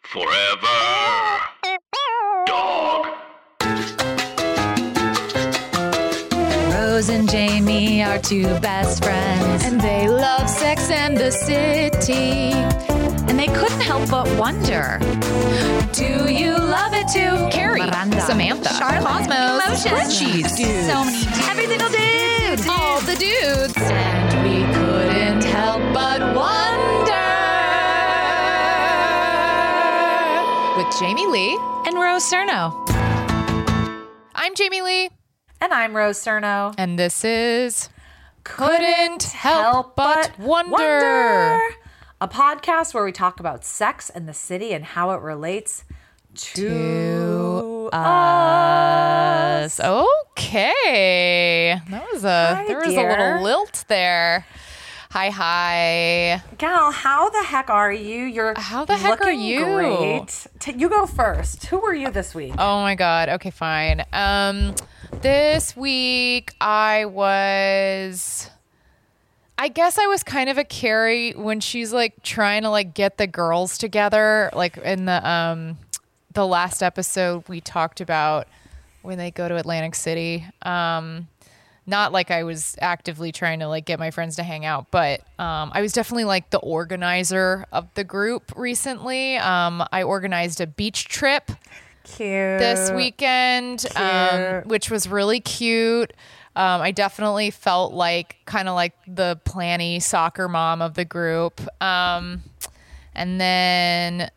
Forever. Dog. Rose and Jamie are two best friends, and they love Sex and the City. And they couldn't help but wonder, do you love it too? Carrie, Miranda, Samantha, Charlotte, Cosmos, Emotions, Frenchies, dudes. so many dudes. Every single dude. All the dudes. And we couldn't help but wonder. With Jamie Lee and Rose Cerno. I'm Jamie Lee. And I'm Rose Cerno. And this is Couldn't Help But Wonder. A podcast where we talk about sex and the city and how it relates to us. Okay. There was a dear. little lilt there. Hi. Gal, how the heck are you? How the heck are looking you? Great. You go first. Who were you this week? Oh my God. Okay, fine. This week I guess I was kind of a Carrie when she's like trying to like get the girls together. Like in the last episode we talked about when they go to Atlantic City. Not like I was actively trying to like get my friends to hang out, but I was definitely like the organizer of the group recently. I organized a beach trip Cute. this weekend, which was really cute. I definitely felt like kind of like the planny soccer mom of the group. And then,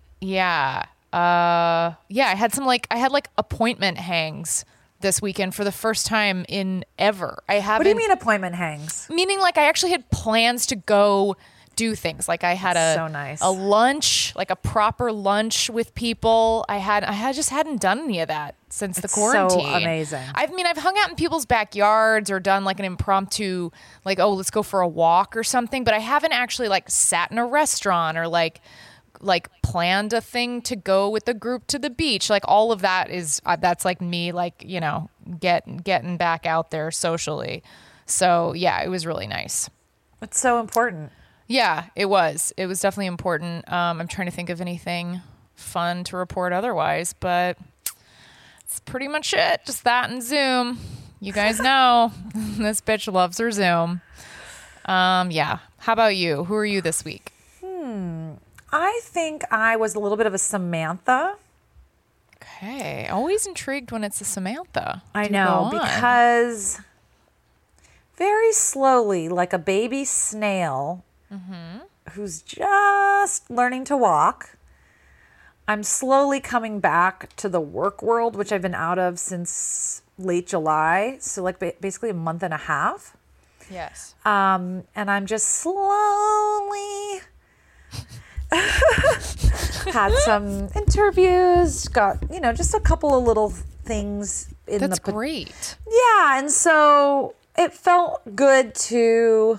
I had appointment hangs this weekend for the first time in ever. What do you mean appointment hangs? Meaning like I actually had plans to go do things. Like I had So nice. a lunch, like a proper lunch with people. I just hadn't done any of that since the quarantine. So amazing. I've hung out in people's backyards or done like an impromptu, like, oh, let's go for a walk or something. But I haven't actually like sat in a restaurant or like planned a thing to go with the group to the beach. Like all of that is, that's like me, like, you know, getting back out there socially. So yeah, it was really nice. It's so important. Yeah, it was. It was definitely important. I'm trying to think of anything fun to report otherwise, but it's pretty much it. Just that and Zoom. You guys know this bitch loves her Zoom. Yeah. How about you? Who are you this week? I think I was a little bit of a Samantha. Okay. Always intrigued when it's a Samantha. I Do know, go on. because very slowly, like a baby snail who's just learning to walk, I'm slowly coming back to the work world, which I've been out of since late July. So like basically a month and a half. Yes. And I'm just slowly had some interviews, got, just a couple of little things in That's great. Yeah, and so it felt good to,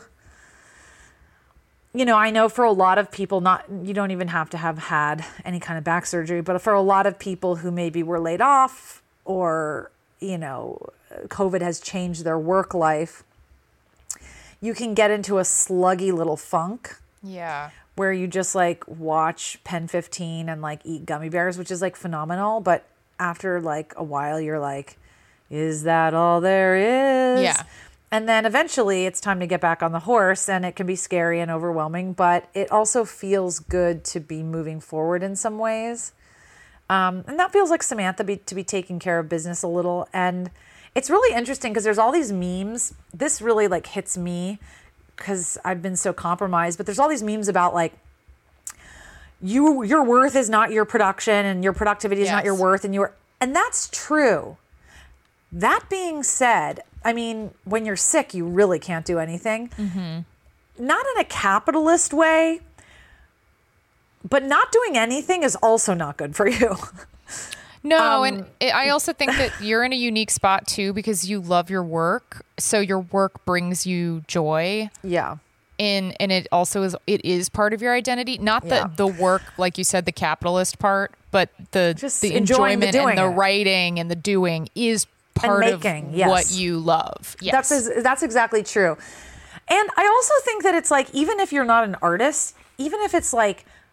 I know for a lot of people, you don't even have to have had any kind of back surgery, but for a lot of people who maybe were laid off or, COVID has changed their work life, you can get into a sluggy little funk. Yeah. Where you just like watch Pen 15 and like eat gummy bears, which is like phenomenal. But after like a while, you're like, is that all there is? Yeah. And then eventually it's time to get back on the horse, and it can be scary and overwhelming, but it also feels good to be moving forward in some ways. And that feels like Samantha to be taking care of business a little. And it's really interesting because there's all these memes. This really like hits me because I've been so compromised, but there's all these memes about like your worth is not your production and your productivity is not your worth, and that's true. That being said, I mean, when you're sick, you really can't do anything. Not in a capitalist way, but not doing anything is also not good for you. No, and I also think that you're in a unique spot too because you love your work, so your work brings you joy. Yeah. And it also is part of your identity. Not the work, like you said, the capitalist part, but the enjoyment and the writing and the doing is part of what you love. Yes. That's exactly true. And I also think that it's like, even if you're not an artist, even if it's like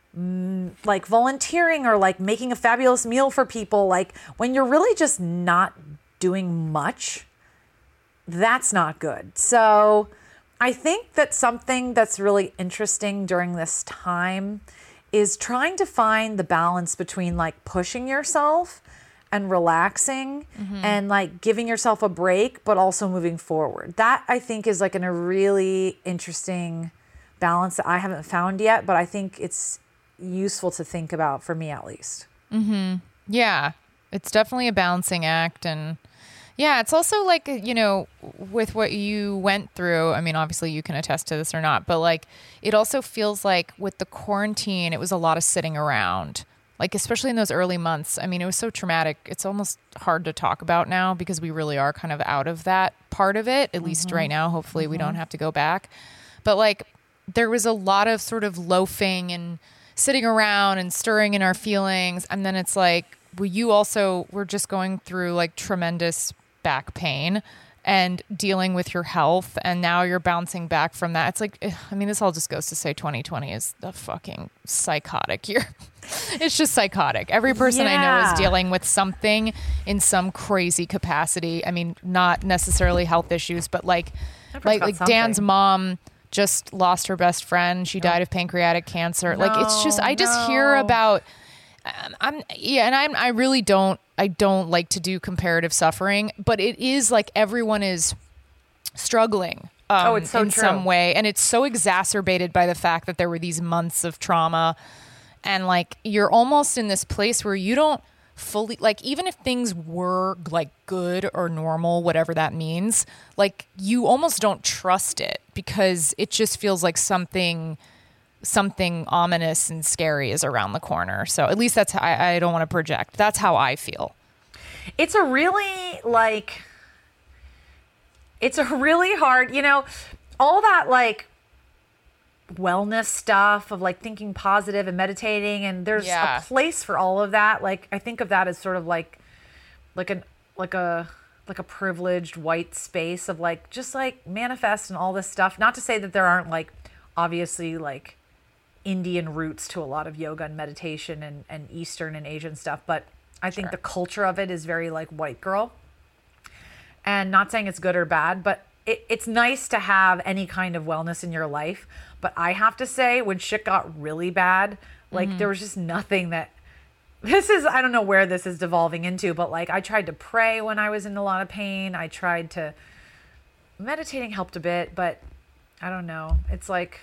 like volunteering or like making a fabulous meal for people, like when you're really just not doing much, that's not good. So I think that something that's really interesting during this time is trying to find the balance between like pushing yourself and relaxing and like giving yourself a break, but also moving forward. That I think is like a really interesting balance that I haven't found yet, but I think it's useful to think about, for me at least. Yeah, it's definitely a balancing act. And yeah, it's also like, you know, with what you went through, I mean, obviously you can attest to this or not, but like it also feels like with the quarantine, it was a lot of sitting around, like especially in those early months. I mean, it was so traumatic. It's almost hard to talk about now because we really are kind of out of that part of it, at least right now. Hopefully we don't have to go back. But like there was a lot of sort of loafing and sitting around and stirring in our feelings. And then it's like, well, you also were just going through like tremendous back pain and dealing with your health. And now you're bouncing back from that. It's like, I mean, this all just goes to say 2020 is the fucking psychotic year. It's just psychotic. Every person I know is dealing with something in some crazy capacity. I mean, not necessarily health issues, but like Dan's mom just lost her best friend. She died of pancreatic cancer. Like it's just, I just hear about, I really don't like to do comparative suffering, but it is like everyone is struggling it's so in true. some way. And it's so exacerbated by the fact that there were these months of trauma, and like, you're almost in this place where you don't fully, like, even if things were like good or normal, whatever that means, like you almost don't trust it because it just feels like something ominous and scary is around the corner. So at least that's how I don't want to project. That's how I feel. It's a really hard, you know, all that like wellness stuff of like thinking positive and meditating, and there's a place for all of that. Like I think of that as sort of like a privileged white space of like just like manifest and all this stuff. Not to say that there aren't like obviously like Indian roots to a lot of yoga and meditation and Eastern and Asian stuff, but I think the culture of it is very like white girl. And not saying it's good or bad, but it's nice to have any kind of wellness in your life. But I have to say, when shit got really bad, like there was just nothing that, I don't know where this is devolving into, but like I tried to pray when I was in a lot of pain. I tried to, meditating helped a bit, but I don't know. It's like,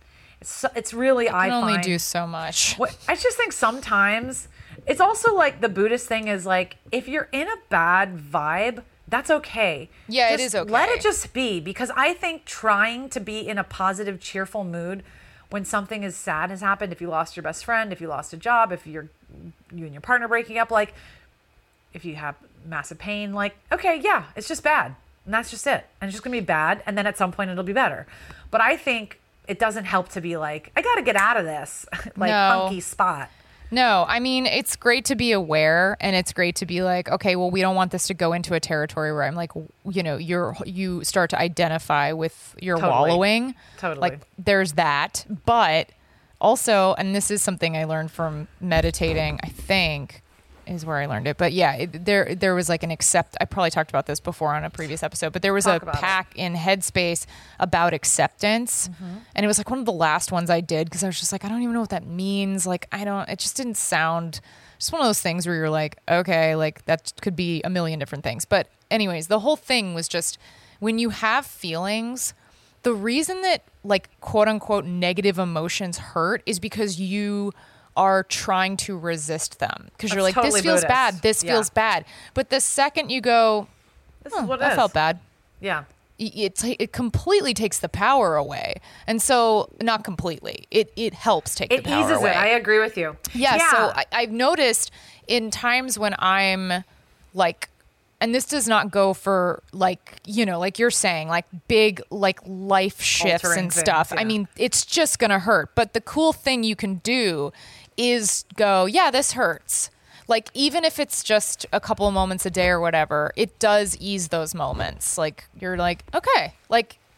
it's really, I can only find, do so much. I just think sometimes it's also like the Buddhist thing is like, if you're in a bad vibe, that's okay. Yeah, just it is okay. Let it just be, because I think trying to be in a positive, cheerful mood when something is sad has happened, if you lost your best friend, if you lost a job, if you and your partner breaking up, like if you have massive pain, like, okay, yeah, it's just bad. And that's just it. And it's just gonna be bad. And then at some point it'll be better. But I think it doesn't help to be like, I got to get out of this like funky spot. No, I mean, it's great to be aware, and it's great to be like, okay, well, we don't want this to go into a territory where I'm like, you know, you start to identify with your wallowing. Totally. Like there's that, but also, and this is something I learned from meditating, I think is where I learned it. But yeah, there was like I probably talked about this before on a previous episode, but there was a pack in Headspace about acceptance. And it was like one of the last ones I did because I was just like, I don't even know what that means. Like, it just didn't sound, just one of those things where you're like, okay, like that could be a million different things. But anyways, the whole thing was just when you have feelings, the reason that like quote unquote negative emotions hurt is because you are trying to resist them because you're like, totally this feels Buddhist. bad. This feels bad. But the second you go, This is what it that is. felt bad. Yeah. It completely takes the power away. And so not completely, it helps take the power away. It eases away. it. I agree with you. Yeah. So I've noticed in times when I'm like, and this does not go for like, you know, like you're saying, like big, like life shifts Altering and stuff. things, yeah. I mean, it's just going to hurt. But the cool thing you can do is go, yeah, this hurts. Like, even if it's just a couple of moments a day or whatever, it does ease those moments. Like, you're like, okay, like,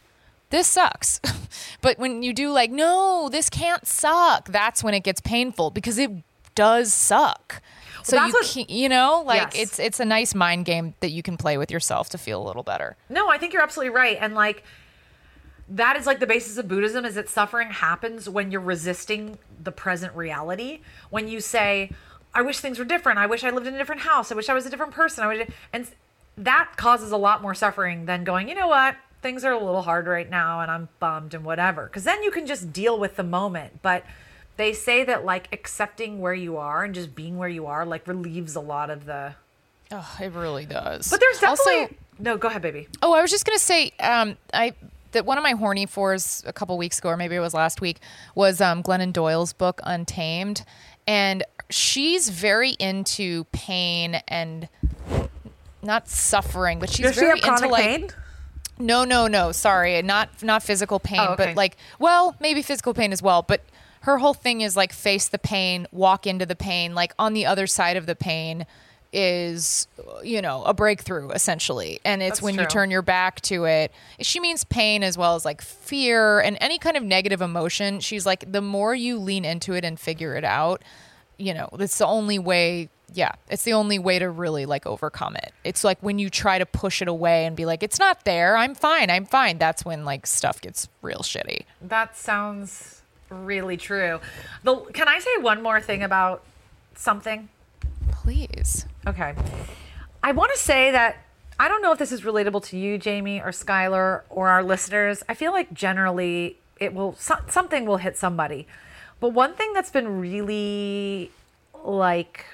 this sucks. But when you do like, no, this can't suck, that's when it gets painful because it does suck. So that's you what- can't, you know, like Yes. it's a nice mind game that you can play with yourself to feel a little better. No, I think you're absolutely right. And like, that is like the basis of Buddhism, is that suffering happens when you're resisting the present reality. When you say, I wish things were different. I wish I lived in a different house. I wish I was a different person. And that causes a lot more suffering than going, you know what? Things are a little hard right now and I'm bummed and whatever. Because then you can just deal with the moment. But they say that like accepting where you are and just being where you are like relieves a lot of the. Oh, it really does. But there's definitely. Also, No, go ahead, baby. oh, I was just gonna say, that one of my horny fours a couple weeks ago, or maybe it was last week, was Glennon Doyle's book Untamed, and she's very into pain and not suffering, but she's Does she very have into chronic like. pain? No. Sorry, not physical pain, Oh, okay. but like, well, maybe physical pain as well. But her whole thing is like face the pain, walk into the pain. Like on the other side of the pain is, you know, a breakthrough essentially. And it's That's when you true. turn your back to it. She means pain as well as like fear and any kind of negative emotion. She's like, the more you lean into it and figure it out, you know, it's the only way. Yeah, it's the only way to really like overcome it. It's like when you try to push it away and be like, it's not there. I'm fine. That's when like stuff gets real shitty. That sounds really true. Can I say one more thing about something? Please. Okay. I want to say that I don't know if this is relatable to you, Jamie, or Skylar, or our listeners. I feel like generally something will hit somebody. But one thing that's been really like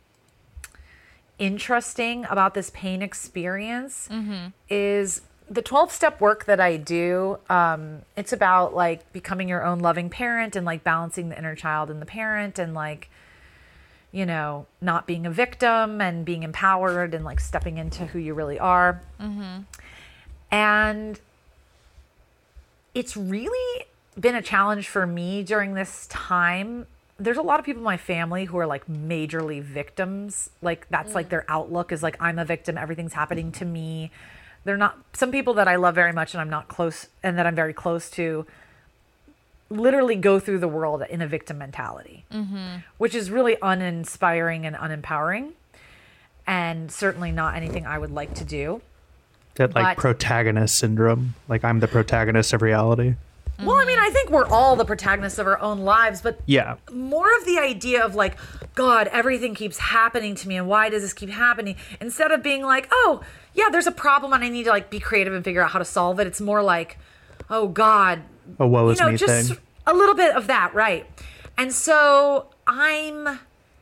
interesting about this pain experience is the 12-step work that I do. It's about like becoming your own loving parent and like balancing the inner child and the parent and like, you know, not being a victim and being empowered and like stepping into who you really are. And it's really been a challenge for me during this time. There's a lot of people in my family who are like majorly victims. Like that's like their outlook is like, I'm a victim. Everything's happening to me. They're not, some people that I love very much and I'm not close and that I'm very close to literally go through the world in a victim mentality, which is really uninspiring and unempowering and certainly not anything I would like to do. That like But- protagonist syndrome. Like I'm the protagonist of reality. Well, I mean, I think we're all the protagonists of our own lives, but Yeah. more of the idea of like, God, everything keeps happening to me and why does this keep happening? Instead of being like, oh, yeah, there's a problem and I need to like be creative and figure out how to solve it. It's more like, oh God, A woe is me just thing. a little bit of that, right? And so I'm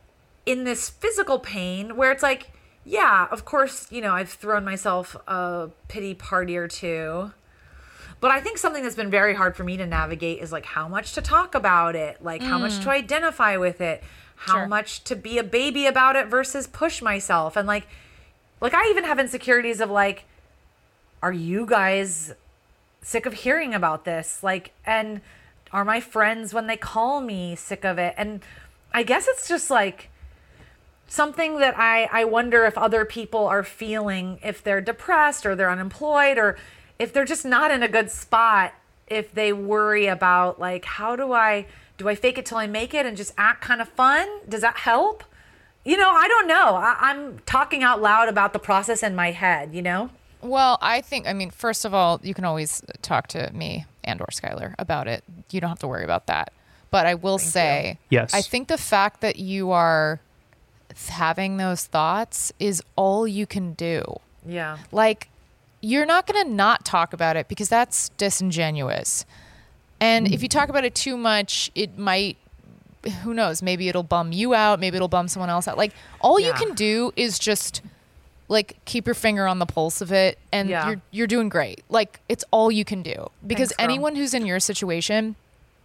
in this physical pain where it's like, yeah, of course, you know, I've thrown myself a pity party or two. But I think something that's been very hard for me to navigate is like how much to talk about it, like how much to identify with it, how Sure. much to be a baby about it versus push myself. And like I even have insecurities of like, are you guys sick of hearing about this? Like, and are my friends when they call me sick of it? And I guess it's just like something that I wonder if other people are feeling, if they're depressed or they're unemployed or if they're just not in a good spot, if they worry about like, how do I fake it till I make it and just act kind of fun? Does that help? You know, I don't know. I'm talking out loud about the process in my head, you know? Well, I mean, first of all, you can always talk to me and or Skylar about it. You don't have to worry about that. But I will say, Yes. I think the fact that you are having those thoughts is all you can do. Yeah. Like, you're not going to not talk about it because that's disingenuous. And if you talk about it too much, it might, who knows, maybe it'll bum you out, maybe it'll bum someone else out. Like, all you Yeah. can do is just like keep your finger on the pulse of it and Yeah. you're doing great. Like, it's all you can do. Because Thanks, girl. anyone who's in your situation,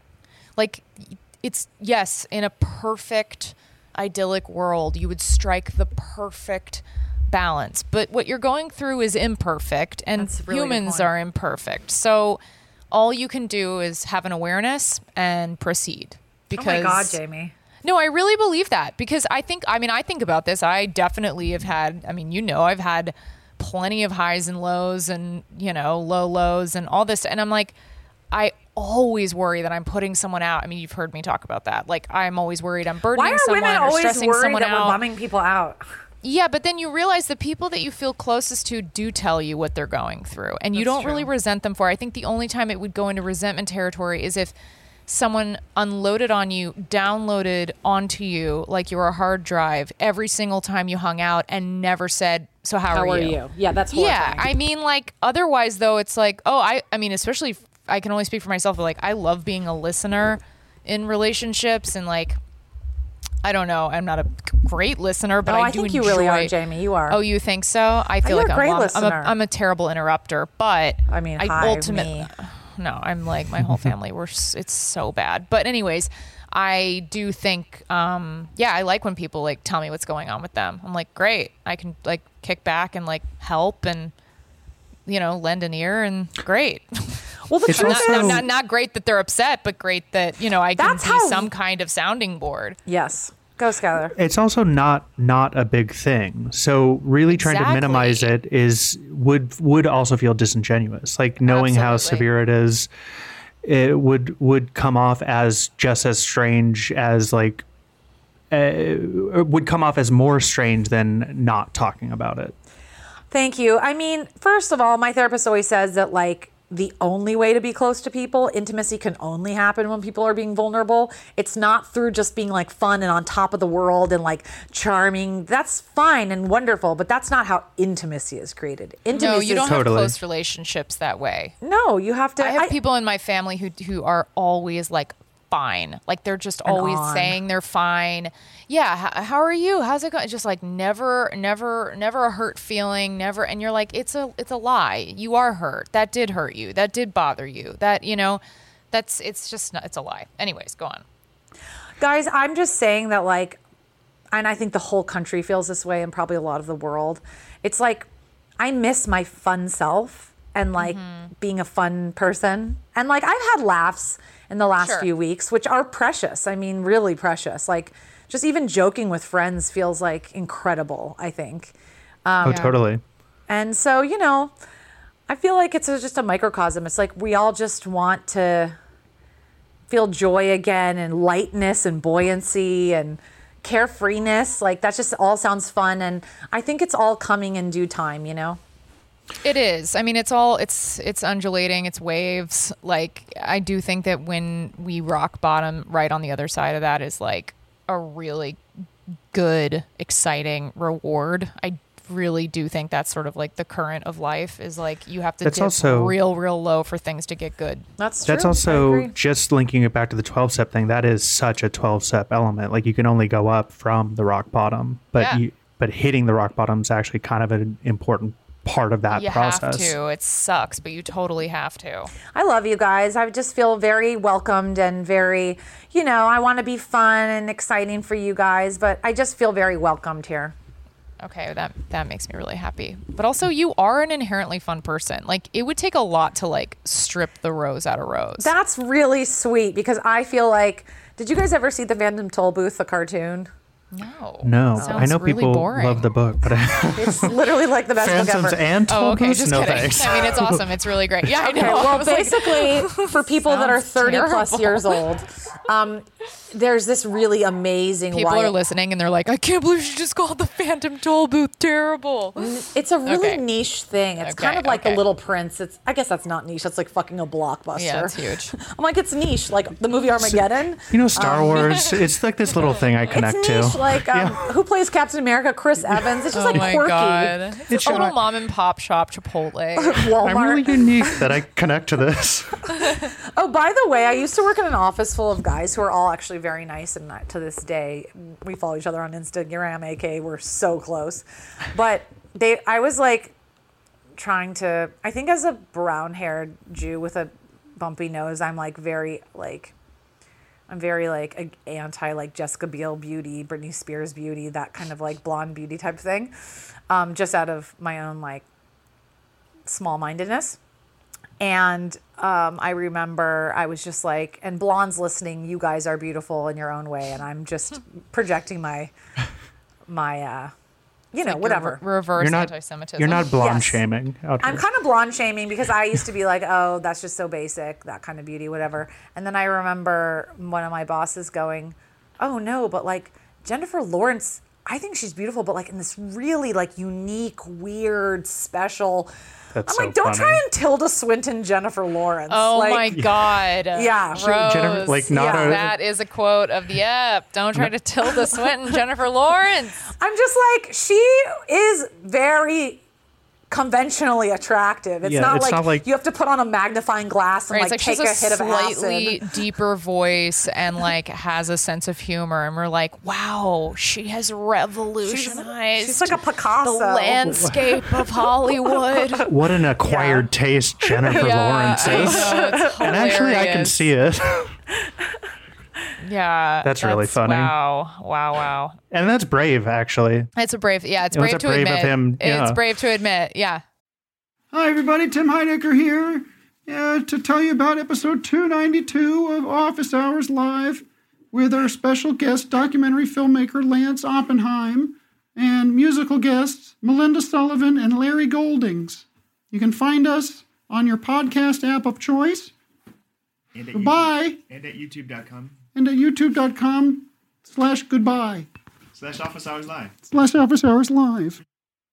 like, it's, yes, in a perfect idyllic world, you would strike the perfect balance, but what you're going through is imperfect and That's a really good humans point. are imperfect. So all you can do is have an awareness and proceed. Because Oh my God, Jamie. no, I really believe that because I think about this. I definitely have had, I've had plenty of highs and lows and, low lows and all this. And I'm like, I always worry that I'm putting someone out. I mean, you've heard me talk about that. Like, I'm always worried I'm burdening Why are someone women or always stressing worried someone that out. we're bumming people out? Yeah, but then you realize the people that you feel closest to do tell you what they're going through, and you don't really resent them for it. I think the only time it would go into resentment territory is if someone unloaded on you, downloaded onto you like you were a hard drive every single time you hung out and never said, so how are you? Yeah, that's horrifying. Yeah, I mean, like, otherwise, though, it's like, I mean, especially, I can only speak for myself, but, like, I love being a listener in relationships, and, like, I don't know, I'm not a great listener, but I do think enjoy. you really are, Jamie. You are. Oh, you think so? I feel You're like a great I'm listener. a terrible interrupter, but I mean, me. No, I'm like, my whole family, it's so bad. But anyways, I do think, I like when people like tell me what's going on with them. I'm like, great. I can like kick back and like help and, lend an ear, and great. Well, the truth is, not great that they're upset, but great that, I can That's be how- some kind of sounding board. yes. Go, Skylar. It's also not a big thing. So really trying to minimize it would also feel disingenuous. Like knowing how Absolutely. severe it is, it would come off as just as strange as like would come off as more strange than not talking about it. Thank you. I mean, first of all, my therapist always says that like the only way to be close to people, intimacy can only happen when people are being vulnerable. It's not through just being like fun and on top of the world and like charming. That's fine and wonderful, but that's not how intimacy is created. Intimacy No, you don't have Totally. close relationships that way. No, you have to. I have people in my family who are always like fine. Like they're just always on. saying they're fine. Yeah. How are you? How's it going? Just like never a hurt feeling. Never. And you're like, it's a lie. You are hurt. That did hurt you. That did bother you. That, it's just not, it's a lie. Anyways, go on. Guys, I'm just saying that like, and I think the whole country feels this way and probably a lot of the world. It's like, I miss my fun self and like being a fun person. And like, I've had laughs in the last Sure. few weeks, which are precious. I mean, really precious. Like just even joking with friends feels like incredible, I think. Totally. And so, I feel like it's just a microcosm. It's like we all just want to feel joy again and lightness and buoyancy and carefreeness. Like that just all sounds fun. And I think it's all coming in due time, It is. I mean, it's undulating. It's waves. Like, I do think that when we rock bottom, right on the other side of that is like a really good, exciting reward. I really do think that's sort of like the current of life is like you have to That's dip also- real low for things to get good. That's true. That's I also agree. just linking it back to the 12-step thing. That is such a 12-step element. Like you can only go up from the rock bottom, but Yeah. but hitting the rock bottom is actually kind of an important part of that You process. have to. It sucks, but you totally have to. I love you guys. I just feel very welcomed and very, I want to be fun and exciting for you guys, but I just feel very welcomed here. Okay, that makes me really happy. But also, you are an inherently fun person. Like, it would take a lot to like strip the rose out of Rose. That's really sweet because I feel like, did you guys ever see the Phantom Toll Booth, the cartoon? No, Sounds I know really people boring. love the book, but It's literally like the best book Phantoms ever. and Toll Oh, okay, Booths? just No kidding. thanks. I mean, it's awesome. It's really great. Yeah, I Okay, know. I well, was like, basically, for people that are Sounds 30 plus terrible. years old, there's this really amazing people YA are listening and they're like, I can't believe she just called the Phantom Toll Booth terrible. It's a really Okay. niche thing. It's Okay, kind of like okay. The Little Prince. I guess that's not niche. That's like fucking a blockbuster. Yeah, it's huge. I'm like, it's niche. Like the movie Armageddon. Star Wars, it's like this little thing I connect It's niche. to. Like, who plays Captain America? Chris Evans. It's just Oh like my quirky. god. It's a little not- mom and pop shop Chipotle. Walmart. I'm really unique that I connect to this. Oh, by the way, I used to work in an office full of guys who are all actually very nice, and to this day, we follow each other on Instagram. AK, we're so close. But I was like trying to. I think as a brown-haired Jew with a bumpy nose, I'm very anti like Jessica Biel beauty, Britney Spears beauty, that kind of like blonde beauty type thing, just out of my own like small-mindedness. And I remember I was just like, and blondes listening, you guys are beautiful in your own way, and I'm just projecting my you know, Like whatever. Reverse You're not anti-Semitism. you're not blonde Yes. shaming. Out I'm here. kind of blonde shaming because I used to be like, oh, that's just so basic, that kind of beauty, whatever. And then I remember one of my bosses going, oh no, but like Jennifer Lawrence, I think she's beautiful, but like in this really like unique, weird, special. That's I'm so like, don't funny. try and Tilda Swinton Jennifer Lawrence. Oh like, my God. Yeah. Rose. Jennifer, like, not Yeah. a- That is a quote of the ep. Don't try to Tilda Swinton, Jennifer Lawrence. I'm just like, she is very conventionally attractive. It's Yeah, not it's like not like- you have to put on a magnifying glass and Right, it's like like take she's a hit of slightly acid. deeper voice and like has a sense of humor, and we're like, wow, she has revolutionized She's like a Picasso. the landscape of Hollywood. What an acquired taste Jennifer Lawrence I is. know, it's And actually, I can hilarious. see it. Yeah, That's really funny. Wow. And that's brave, actually. It's a brave. Yeah, it's It was brave a to brave of admit. him, yeah. It's brave to admit. Yeah. Hi, everybody. Tim Heidecker here to tell you about episode 292 of Office Hours Live with our special guest, documentary filmmaker Lance Oppenheim, and musical guests Melinda Sullivan and Larry Goldings. You can find us on your podcast app of choice. And at Goodbye. And at youtube.com And at youtube.com/goodbye /Office Hours Live. /Office Hours Live.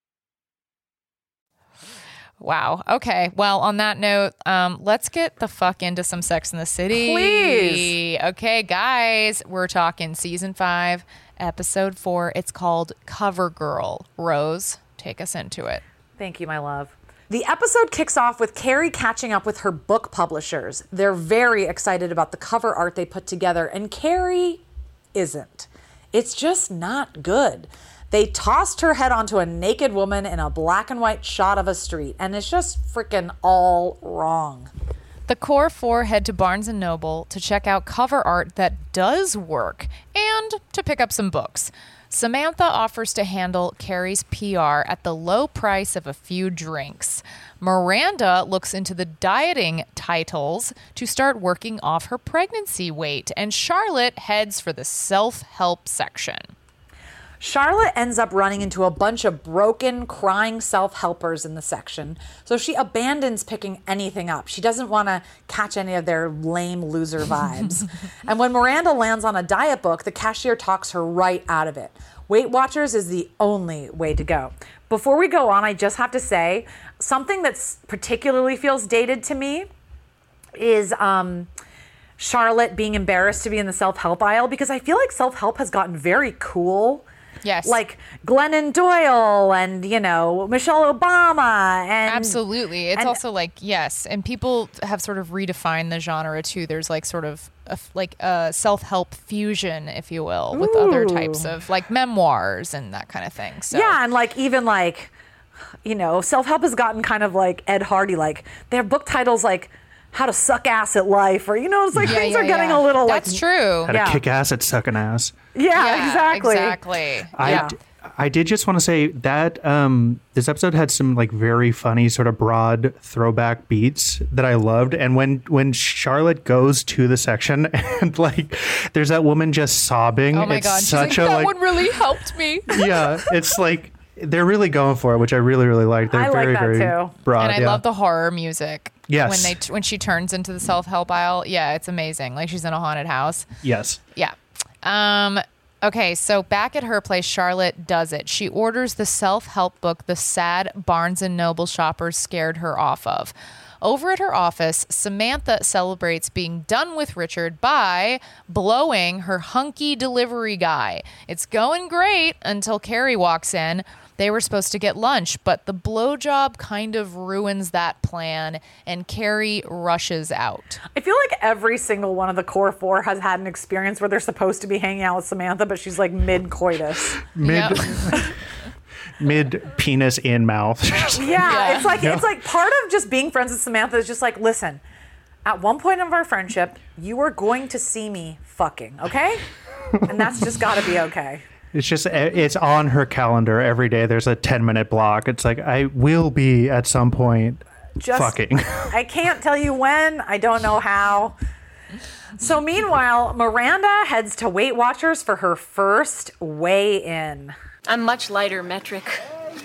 Wow. Okay. Well, on that note, let's get the fuck into some Sex in the City. Please. Okay, guys, we're talking season 5, episode 4. It's called Cover Girl. Rose, take us into it. Thank you, my love. The episode kicks off with Carrie catching up with her book publishers. They're very excited about the cover art they put together, and Carrie isn't. It's just not good. They tossed her head onto a naked woman in a black and white shot of a street, and it's just freaking all wrong. The core 4 head to Barnes & Noble to check out cover art that does work and to pick up some books. Samantha offers to handle Carrie's PR at the low price of a few drinks. Miranda looks into the dieting titles to start working off her pregnancy weight, and Charlotte heads for the self-help section. Charlotte ends up running into a bunch of broken, crying self-helpers in the section, so she abandons picking anything up. She doesn't want to catch any of their lame loser vibes. And when Miranda lands on a diet book, the cashier talks her right out of it. Weight Watchers is the only way to go. Before we go on, I just have to say, something that's particularly feels dated to me is Charlotte being embarrassed to be in the self-help aisle, because I feel like self-help has gotten very cool. Yes. Like Glennon Doyle and, you know, Michelle Obama. And Absolutely. It's and- also like, yes. And people have sort of redefined the genre too. There's like sort of a self-help fusion, if you will, with other types of like memoirs and that kind of thing. So Yeah, and like even like, you know, self-help has gotten kind of like Ed Hardy. Like they have book titles like How to Suck Ass at Life, or, you know, it's like things are getting a little That's like. true. How to Yeah. kick ass at sucking ass. Yeah, exactly. Exactly. Yeah. I did just want to say that this episode had some like very funny sort of broad throwback beats that I loved. And when Charlotte goes to the section and like there's that woman just sobbing. Oh my it's God. She's such like, a that like one really helped me. yeah, it's like they're really going for it, which I really like. They're I like very that very too. broad. And I yeah. love the horror music. Yes. When she turns into the self-help aisle. Yeah, it's amazing. Like she's in a haunted house. Yes. Yeah. Okay, so back at her place, Charlotte does it. She orders the self-help book the sad Barnes & Noble shoppers scared her off of. Over at her office, Samantha celebrates being done with Richard by blowing her hunky delivery guy. It's going great until Carrie walks in. They were supposed to get lunch, but the blowjob kind of ruins that plan, and Carrie rushes out. I feel like every single one of the core 4 has had an experience where they're supposed to be hanging out with Samantha, but she's like mid-coitus. Mid mid penis in mouth. Yeah, it's like part of just being friends with Samantha is just like, listen, at one point of our friendship, you are going to see me fucking, okay? And that's just got to be okay. It's on her calendar every day. There's a 10-minute block. It's like, I will be at some point Just fucking. I can't tell you when. I don't know how. So meanwhile, Miranda heads to Weight Watchers for her first weigh-in. I'm much lighter, metric.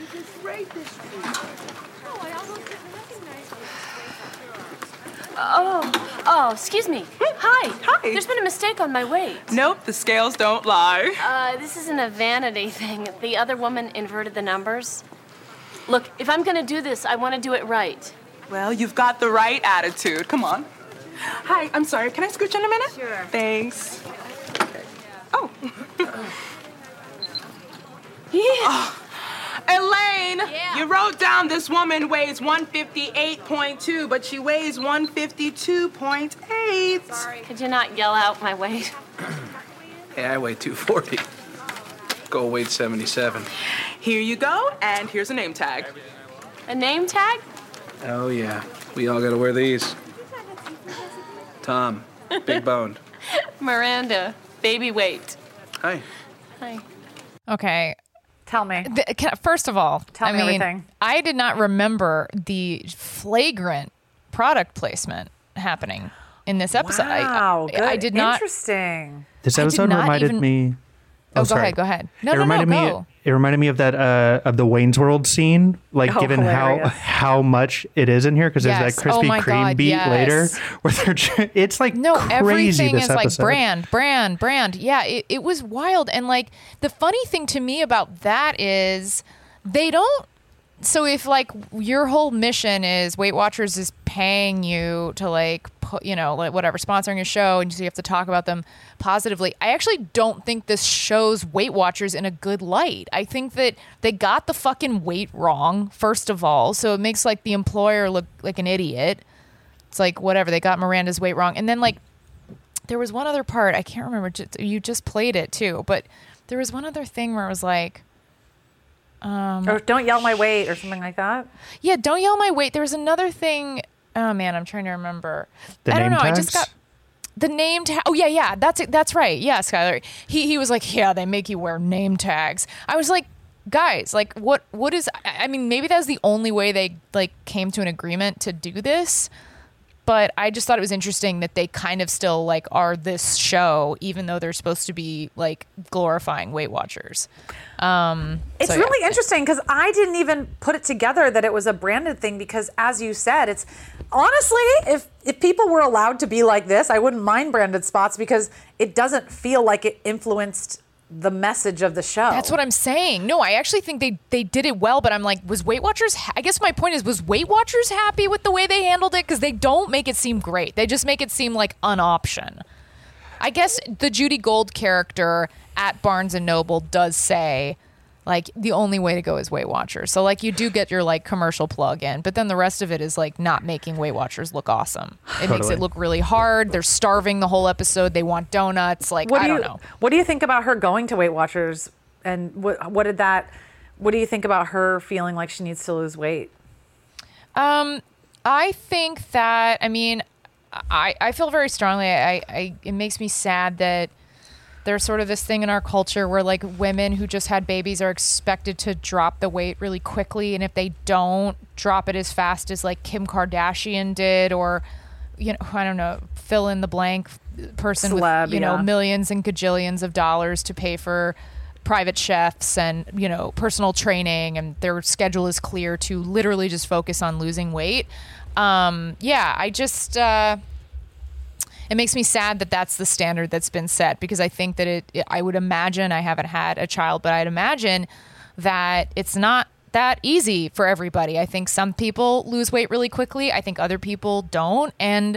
Oh, excuse me. Hi. Hi. There's been a mistake on my weight. Nope, the scales don't lie. This isn't a vanity thing. The other woman inverted the numbers. Look, if I'm gonna do this, I want to do it right. Well, you've got the right attitude. Come on. Hi, I'm sorry. Can I scooch in a minute? Sure. Thanks. Oh. Yeah. Elaine, Yeah. you wrote down this woman weighs 158.2, but she weighs 152.8. Could you not yell out my weight? Hey, I weigh 240. Go weight 77. Here you go, and here's a name tag. A name tag? Oh, yeah. We all gotta wear these. Tom, big boned. Miranda, baby weight. Hi. Hi. Okay. Tell me. First of all, Tell me everything. I did not remember the flagrant product placement happening in this episode. Wow, good. I did not. Interesting. This I did episode not reminded even- me. Oh, go sorry. ahead. Go ahead. No, It reminded me. go. It reminded me of that of the Wayne's World scene, like Oh, given hilarious. how much it is in here, because Yes. there's that Oh Krispy my Kreme God, beat yes. later, where it's like No, crazy. everything This is like episode. brand. Yeah, it was wild. And like the funny thing to me about that is they don't. So if like your whole mission is Weight Watchers is paying you to like put, like whatever, sponsoring a show, and so you have to talk about them positively. I actually don't think this shows Weight Watchers in a good light. I think that they got the fucking weight wrong, first of all. So it makes like the employer look like an idiot. It's like, whatever, they got Miranda's weight wrong. And then like there was one other part, I can't remember, you just played it too, but there was one other thing where it was like, Or don't yell my weight or something like that. yeah, don't yell my weight. There was another thing. Oh man, I'm trying to remember. The I don't name know. I just tags? got the name tag. Oh yeah, that's it. That's right. Yeah, Skylar. He was like, yeah, they make you wear name tags. I was like, guys, like what is? I mean, maybe that's the only way they like came to an agreement to do this. But I just thought it was interesting that they kind of still like are this show, even though they're supposed to be like glorifying Weight Watchers. It's So, yeah. really interesting because I didn't even put it together that it was a branded thing because, as you said, it's honestly, if people were allowed to be like this, I wouldn't mind branded spots because it doesn't feel like it influenced the message of the show. That's what I'm saying. No, I actually think they did it well, but I'm like, was Weight Watchers, I guess my point is, was Weight Watchers happy with the way they handled it? Because they don't make it seem great. They just make it seem like an option. I guess the Judy Gold character at Barnes & Noble does say, like, the only way to go is Weight Watchers. So, like, you do get your, like, commercial plug in, but then the rest of it is, like, not making Weight Watchers look awesome. It makes Totally. it look really hard. They're starving the whole episode. They want donuts. Like, I don't know. What do you think about her going to Weight Watchers, and what do you think about her feeling like she needs to lose weight? I think that, I mean, I feel very strongly. It makes me sad that there's sort of this thing in our culture where like women who just had babies are expected to drop the weight really quickly, and if they don't drop it as fast as like Kim Kardashian did, or I don't know, fill in the blank person Celeb, with yeah. millions and gajillions of dollars to pay for private chefs and personal training, and their schedule is clear to literally just focus on losing weight. I just it makes me sad that that's the standard that's been set, because I think that I would imagine, I haven't had a child, but I'd imagine that it's not that easy for everybody. I think some people lose weight really quickly. I think other people don't. And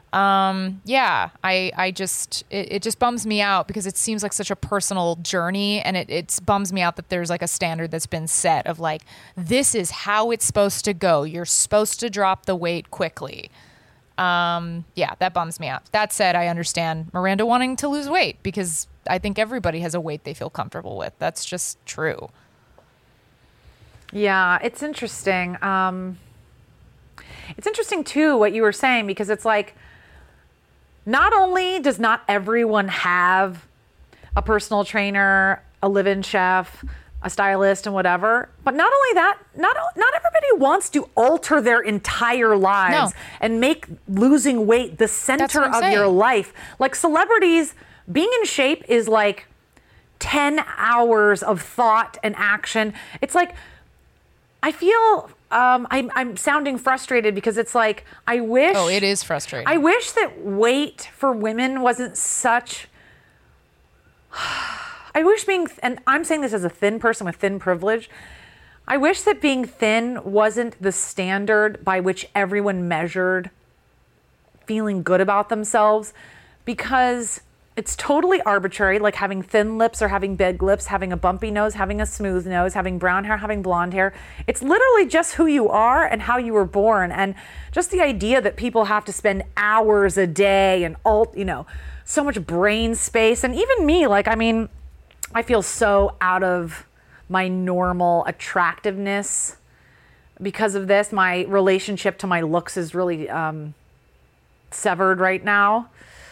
it just bums me out because it seems like such a personal journey, and it bums me out that there's like a standard that's been set of like, this is how it's supposed to go. You're supposed to drop the weight quickly. That bums me out. That said, I understand Miranda wanting to lose weight because I think everybody has a weight they feel comfortable with. That's just true. Yeah, it's interesting. It's interesting too what you were saying, because it's like, not only does not everyone have a personal trainer, a live-in chef, a stylist and whatever. But not only that, not everybody wants to alter their entire lives and make losing weight the center of your life. Like celebrities, being in shape is like 10 hours of thought and action. It's like, I feel I'm sounding frustrated because it's like, I wish. Oh, it is frustrating. I wish that weight for women wasn't such. I wish and I'm saying this as a thin person with thin privilege. I wish that being thin wasn't the standard by which everyone measured feeling good about themselves, because it's totally arbitrary, like having thin lips or having big lips, having a bumpy nose, having a smooth nose, having brown hair, having blonde hair. It's literally just who you are and how you were born. And just the idea that people have to spend hours a day and so much brain space. And even me, I feel so out of my normal attractiveness because of this. My relationship to my looks is really severed right now.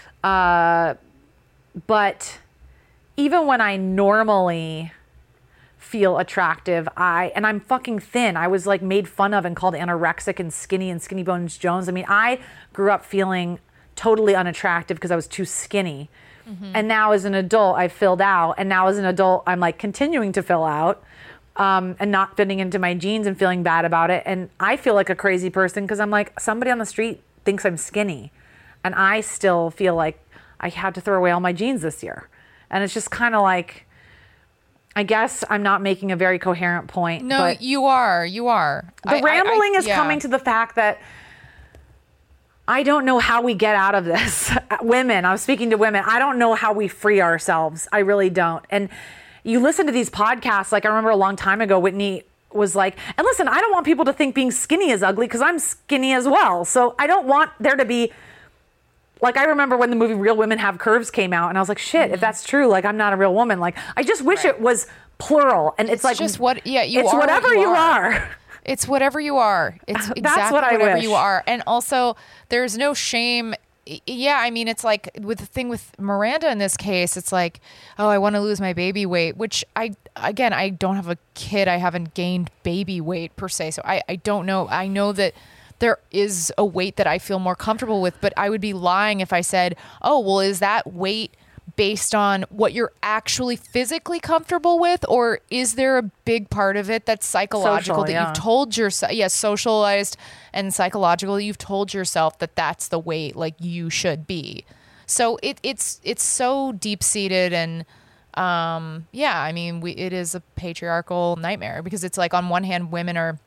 But even when I normally feel attractive, I'm fucking thin. I was like made fun of and called anorexic and Skinny Bones Jones. I mean, I grew up feeling totally unattractive because I was too skinny. Mm-hmm. And now as an adult, I filled out. And now as an adult, I'm like continuing to fill out and not fitting into my jeans and feeling bad about it. And I feel like a crazy person because I'm like, somebody on the street thinks I'm skinny. And I still feel like I had to throw away all my jeans this year. And it's just kind of like, I guess I'm not making a very coherent point. No, but you are. The rambling is coming to the fact that I don't know how we get out of this. Women, I was speaking to women. I don't know how we free ourselves. I really don't. And you listen to these podcasts, like I remember a long time ago, Whitney was like, and listen, I don't want people to think being skinny is ugly because I'm skinny as well. So I don't want there to be, like, I remember when the movie Real Women Have Curves came out and I was like, shit, if that's true, like I'm not a real woman. Like, I just wish it was plural. And it's like, just it's whatever you are. It's whatever you are. It's exactly whatever you are. And also there's no shame. Yeah. I mean, it's like with the thing with Miranda in this case, it's like, oh, I want to lose my baby weight, which I don't have a kid. I haven't gained baby weight per se. So I don't know. I know that there is a weight that I feel more comfortable with, but I would be lying if I said, oh, well, is that weight based on what you're actually physically comfortable with? Or is there a big part of it that's psychological you've told yourself, socialized and psychological, you've told yourself that that's the weight like you should be. So it's so deep seated and, I mean, it is a patriarchal nightmare because it's like on one hand, women are,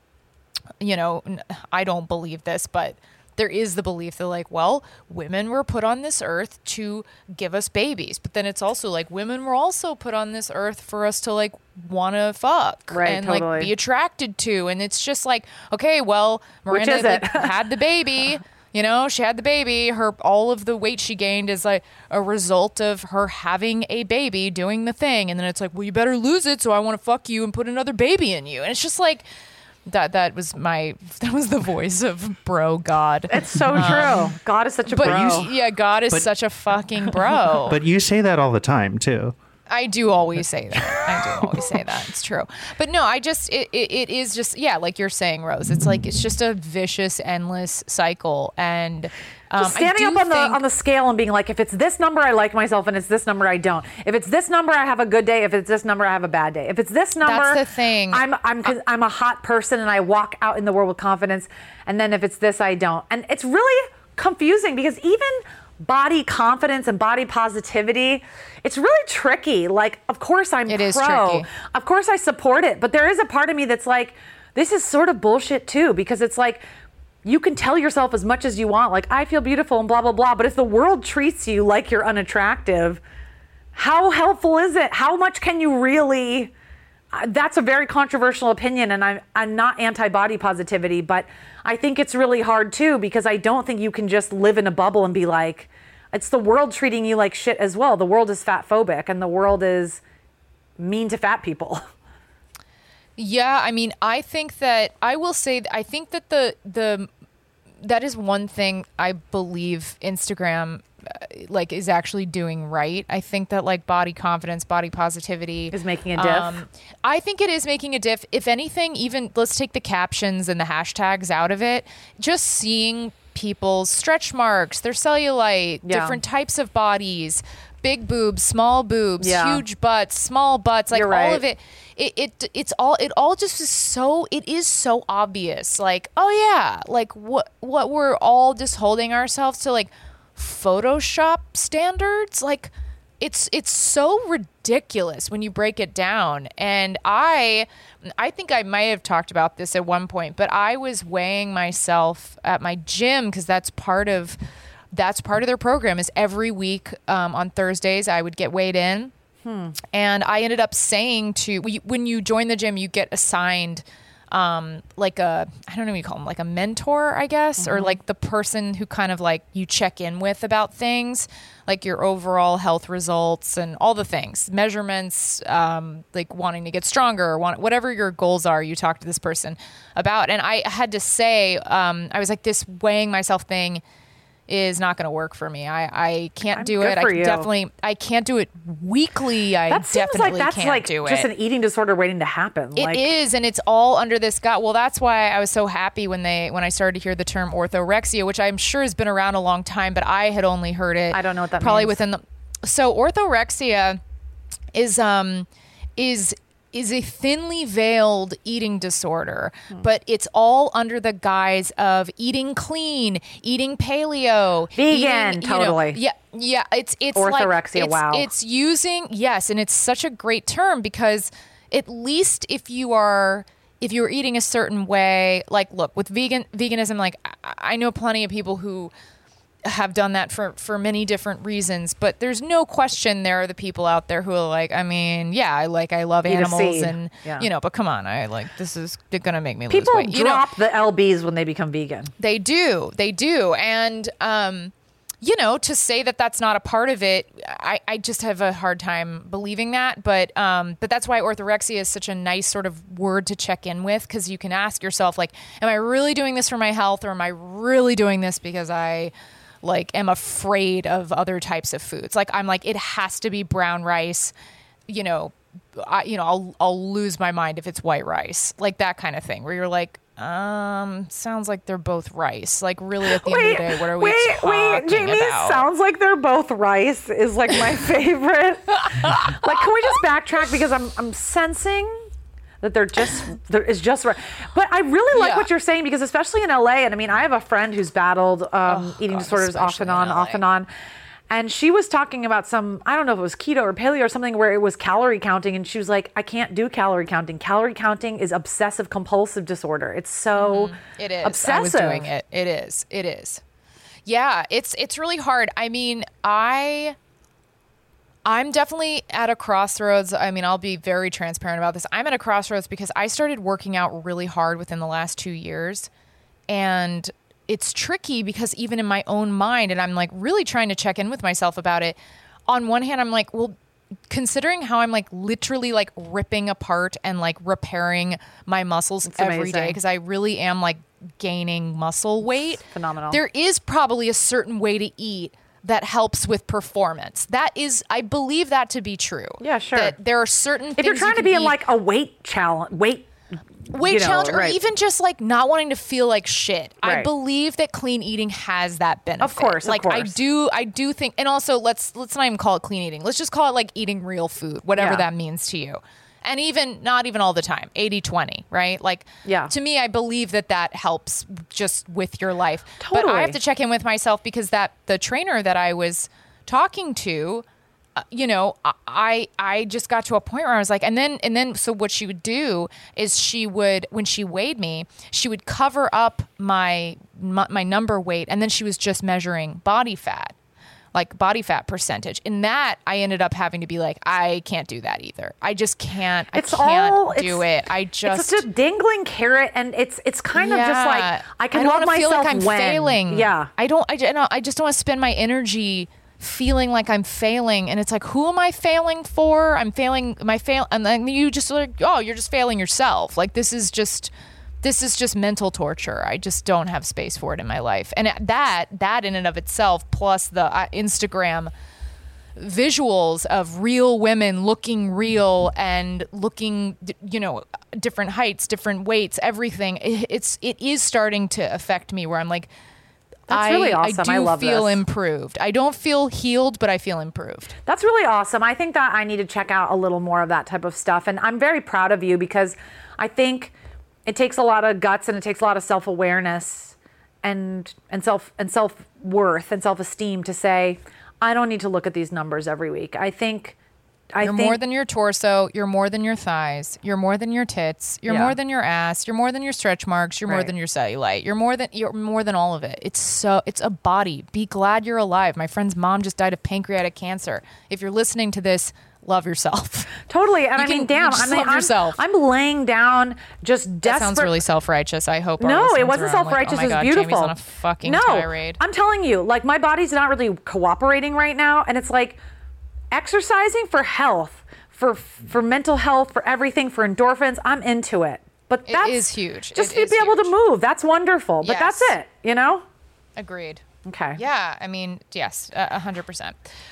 I don't believe this, but there is the belief that like, well, women were put on this earth to give us babies. But then it's also like women were also put on this earth for us to like want to fuck and like be attracted to. And it's just like, okay, well, Miranda like, had the baby, she had the baby. All of the weight she gained is like a result of her having a baby doing the thing. And then it's like, well, you better lose it. So I want to fuck you and put another baby in you. And it's just like, that was the voice of bro God. It's so true. God is such a bro. God is such a fucking bro. But you say that all the time too. I do always say that. It's true. But no, it is just, like you're saying, Rose, it's like, it's just a vicious, endless cycle. And just standing up on the scale and being like, if it's this number, I like myself, and it's this number, I don't. If it's this number, I have a good day. If it's this number, I have a bad day. If it's this number, that's the thing. I'm a hot person and I walk out in the world with confidence. And then if it's this, I don't. And it's really confusing because even body confidence and body positivity, it's really tricky. Like, of course I'm It is pro. tricky. Of course I support it. But there is a part of me that's like, this is sort of bullshit too, because it's like, you can tell yourself as much as you want, like, I feel beautiful and blah, blah, blah. But if the world treats you like you're unattractive, how helpful is it? How much can you really... That's a very controversial opinion, and I'm not anti-body positivity, but I think it's really hard too, because I don't think you can just live in a bubble and be like, it's the world treating you like shit as well. The world is fat phobic, and the world is mean to fat people. Yeah, I mean, I think that that is one thing I believe Instagram is actually doing right. I think that like body confidence, body positivity is making a diff. I think it is making a diff. If anything, even let's take the captions and the hashtags out of it. Just seeing people's stretch marks, their cellulite, different types of bodies, big boobs, small boobs, huge butts, small butts, like all of it. It all just is so, it is so obvious. Like, oh yeah, like what we're all just holding ourselves to, like Photoshop standards. Like it's so ridiculous when you break it down. And I think I might have talked about this at one point, but I was weighing myself at my gym because that's part of their program. Is every week on Thursdays I would get weighed in. And I ended up saying when you join the gym, you get assigned like a, I don't know what you call them, like a mentor, I guess, or like the person who kind of like you check in with about things, like your overall health results and all the things, measurements, like wanting to get stronger or whatever your goals are, you talk to this person about. And I had to say, I was like, this weighing myself thing is not going to work for me. I can't do it. I can't do it weekly. That seems like that's can't like do just it. an eating disorder waiting to happen. It is, and it's all under this gut. Well, that's why I was so happy when I started to hear the term orthorexia, which I'm sure has been around a long time, but I had only heard it. I don't know what that probably means. within the. So orthorexia is a thinly veiled eating disorder, but it's all under the guise of eating clean, eating paleo, vegan, totally. Yeah. It's orthorexia. Like, it's using, yes, and it's such a great term because at least if you're eating a certain way, like look, with veganism, like I know plenty of people who have done that for many different reasons, but there's no question there are the people out there who are like, I mean, yeah, I love animals and but come on, this is gonna make me lose weight. People drop the LBs when they become vegan. They do, and to say that that's not a part of it, I just have a hard time believing that. But that's why orthorexia is such a nice sort of word to check in with, because you can ask yourself, like, am I really doing this for my health, or am I really doing this because I am afraid of other types of foods? Like, I'm like, it has to be brown rice, I'll lose my mind if it's white rice, like that kind of thing, where you're like, sounds like they're both rice. Like, really, at the end of the day, what are we talking Jamie, about? sounds like they're both rice is like my favorite. Like, can we just backtrack, because I'm sensing that there is just right. But I really like what you're saying, because especially in LA, and I mean, I have a friend who's battled eating disorders off and on. And she was talking about I don't know if it was keto or paleo or something, where it was calorie counting. And she was like, I can't do calorie counting. Calorie counting is obsessive compulsive disorder. It's so it is. obsessive. I was doing it. It is. Yeah, it's really hard. I mean, I'm definitely at a crossroads. I mean, I'll be very transparent about this. I'm at a crossroads because I started working out really hard within the last 2 years. And it's tricky because even in my own mind, and I'm like really trying to check in with myself about it. On one hand, I'm like, well, considering how I'm like literally like ripping apart and like repairing my muscles every day, because I really am like gaining muscle weight. It's phenomenal. There is probably a certain way to eat that helps with performance. That is, I believe that to be true. Yeah, sure. That there are certain things if you're trying to be in like a weight challenge, challenge, or even just like not wanting to feel like shit. Right. I believe that clean eating has that benefit. Of course. I do think, and also let's not even call it clean eating. Let's just call it like eating real food, whatever that means to you. And even not even all the time, 80-20, right? Like, to me, I believe that helps just with your life. Totally. But I have to check in with myself, because the trainer that I was talking to, I just got to a point where I was like, and then so what she would do is when she weighed me, she would cover up my number weight, and then she was just measuring body fat. Like body fat percentage. And that I ended up having to be like, I can't do that either. I just can't. It's a dangling carrot, and it's kind of just like, I can love myself feel like I'm when. failing. Yeah. I just don't want to spend my energy feeling like I'm failing. And it's like, who am I failing for? And then you just like, oh, you're just failing yourself. Like, this is just this is just mental torture. I just don't have space for it in my life. And that in and of itself, plus the Instagram visuals of real women looking real and looking, different heights, different weights, everything. It is starting to affect me where I'm like, That's really awesome. I do love feel this. improved. I don't feel healed, but I feel improved. That's really awesome. I think that I need to check out a little more of that type of stuff. And I'm very proud of you because I think it takes a lot of guts and it takes a lot of self-awareness and self-worth and self-esteem to say, I don't need to look at these numbers every week. You're more than your torso. You're more than your thighs. You're more than your tits. You're more than your ass. You're more than your stretch marks. You're more than your cellulite. You're more than all of it. It's a body. Be glad you're alive. My friend's mom just died of pancreatic cancer. If you're listening to this, love yourself. Totally. And love yourself. I'm laying down just desperate. That sounds really self-righteous. I hope. No, it wasn't self-righteous. Like, oh my God, it was beautiful. Jamie's on a fucking tirade. I'm telling you, like my body's not really cooperating right now. And it's like exercising for health, for mental health, for everything, for endorphins. I'm into it. But that is huge. Just to be able to move. That's wonderful. But that's it, Agreed. Okay. Yeah. I mean, yes, 100%.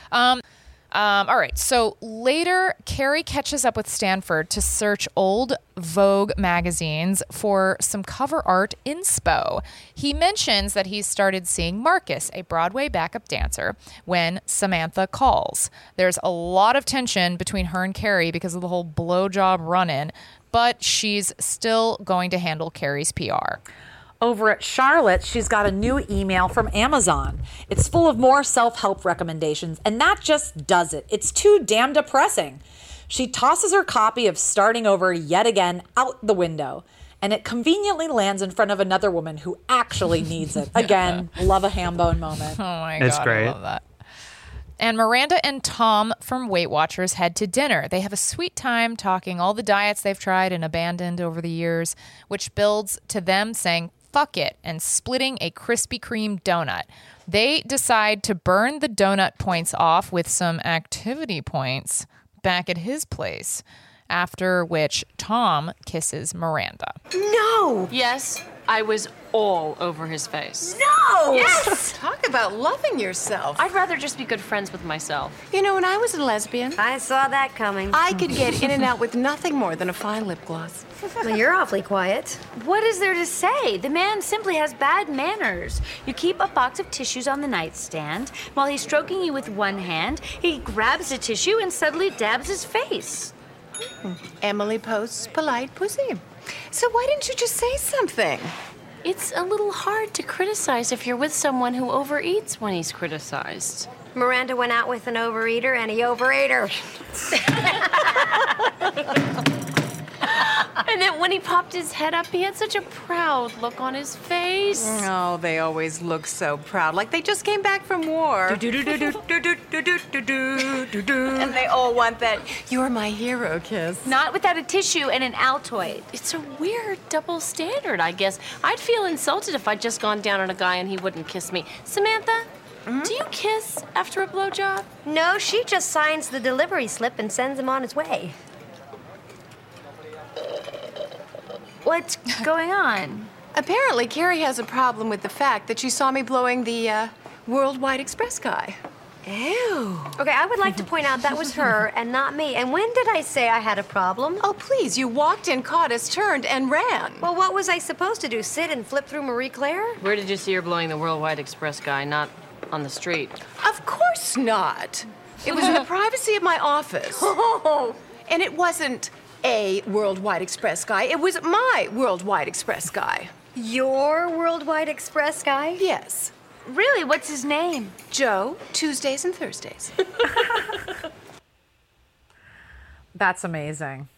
All right. So later, Carrie catches up with Stanford to search old Vogue magazines for some cover art inspo. He mentions that he started seeing Marcus, a Broadway backup dancer, when Samantha calls. There's a lot of tension between her and Carrie because of the whole blowjob run-in, but she's still going to handle Carrie's PR. Over at Charlotte, she's got a new email from Amazon. It's full of more self-help recommendations, and that just does it. It's too damn depressing. She tosses her copy of Starting Over yet again out the window, and it conveniently lands in front of another woman who actually needs it. Again, love a ham bone moment. Oh my God, It's great. I love that. And Miranda and Tom from Weight Watchers head to dinner. They have a sweet time talking all the diets they've tried and abandoned over the years, which builds to them saying, fuck it, and splitting a Krispy Kreme donut. They decide to burn the donut points off with some activity points back at his place, after which Tom kisses Miranda. No! Yes, I was all over his face. No! Yes! Talk about loving yourself. I'd rather just be good friends with myself. You know, when I was a lesbian, I saw that coming. I could get in and out with nothing more than a fine lip gloss. Well, you're awfully quiet. What is there to say? The man simply has bad manners. You keep a box of tissues on the nightstand. While he's stroking you with one hand, he grabs a tissue and suddenly dabs his face. Emily Post's polite pussy. So why didn't you just say something? It's a little hard to criticize if you're with someone who overeats when he's criticized. Miranda went out with an overeater and he overate her. And then when he popped his head up, he had such a proud look on his face. Oh, they always look so proud, like they just came back from war. And they all want that "you're my hero" kiss. Not without a tissue and an Altoid. It's a weird double standard, I guess. I'd feel insulted if I'd just gone down on a guy and he wouldn't kiss me. Samantha, do you kiss after a blowjob? No, she just signs the delivery slip and sends him on his way. What's going on? Apparently, Carrie has a problem with the fact that she saw me blowing the Worldwide Express guy. Ew. Okay, I would like to point out that was her and not me. And when did I say I had a problem? Oh, please, you walked in, caught us, turned, and ran. Well, what was I supposed to do, sit and flip through Marie Claire? Where did you see her blowing the Worldwide Express guy? Not on the street. Of course not. It was in the privacy of my office. Oh. And it wasn't a Worldwide Express guy. It was my Worldwide Express guy. Your Worldwide Express guy? Yes. Really? What's his name? Joe, Tuesdays and Thursdays. That's amazing.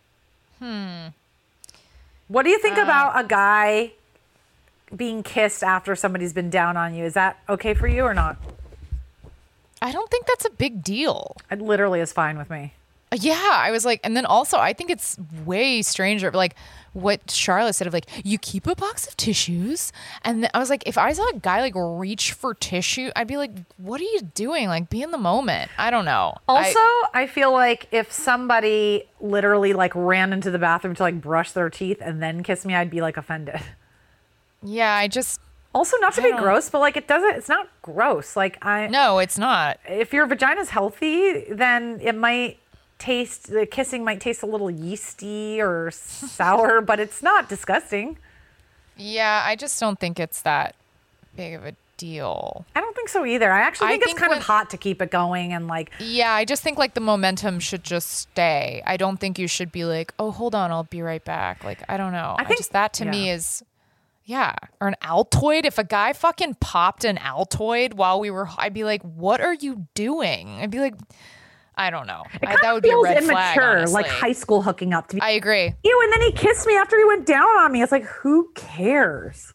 What do you think about a guy being kissed after somebody's been down on you? Is that okay for you or not? I don't think that's a big deal. It literally is fine with me. Yeah, I was like, and then also I think it's way stranger, like what Charlotte said of like, you keep a box of tissues. And then I was like, if I saw a guy like reach for tissue, I'd be like, what are you doing? Like, be in the moment. I don't know. Also, I feel like if somebody literally like ran into the bathroom to like brush their teeth and then kiss me, I'd be like offended. Yeah, I just. Also, not to be gross, but like it's not gross. Like No, it's not. If your vagina's healthy, then it might the kissing might taste a little yeasty or sour, but it's not disgusting. Yeah, I just don't think it's that big of a deal. I don't think so either. I actually think it's kind of hot to keep it going and like. Yeah, I just think like the momentum should just stay. I don't think you should be like, oh, hold on, I'll be right back. Like, I don't know. I think just that to me is. Yeah. Or an Altoid. If a guy fucking popped an Altoid while I'd be like, what are you doing? I'd be like, I don't know. That would be a red flag, honestly. Like high school hooking up. To be, I agree. Ew, and then he kissed me after he went down on me. It's like, who cares?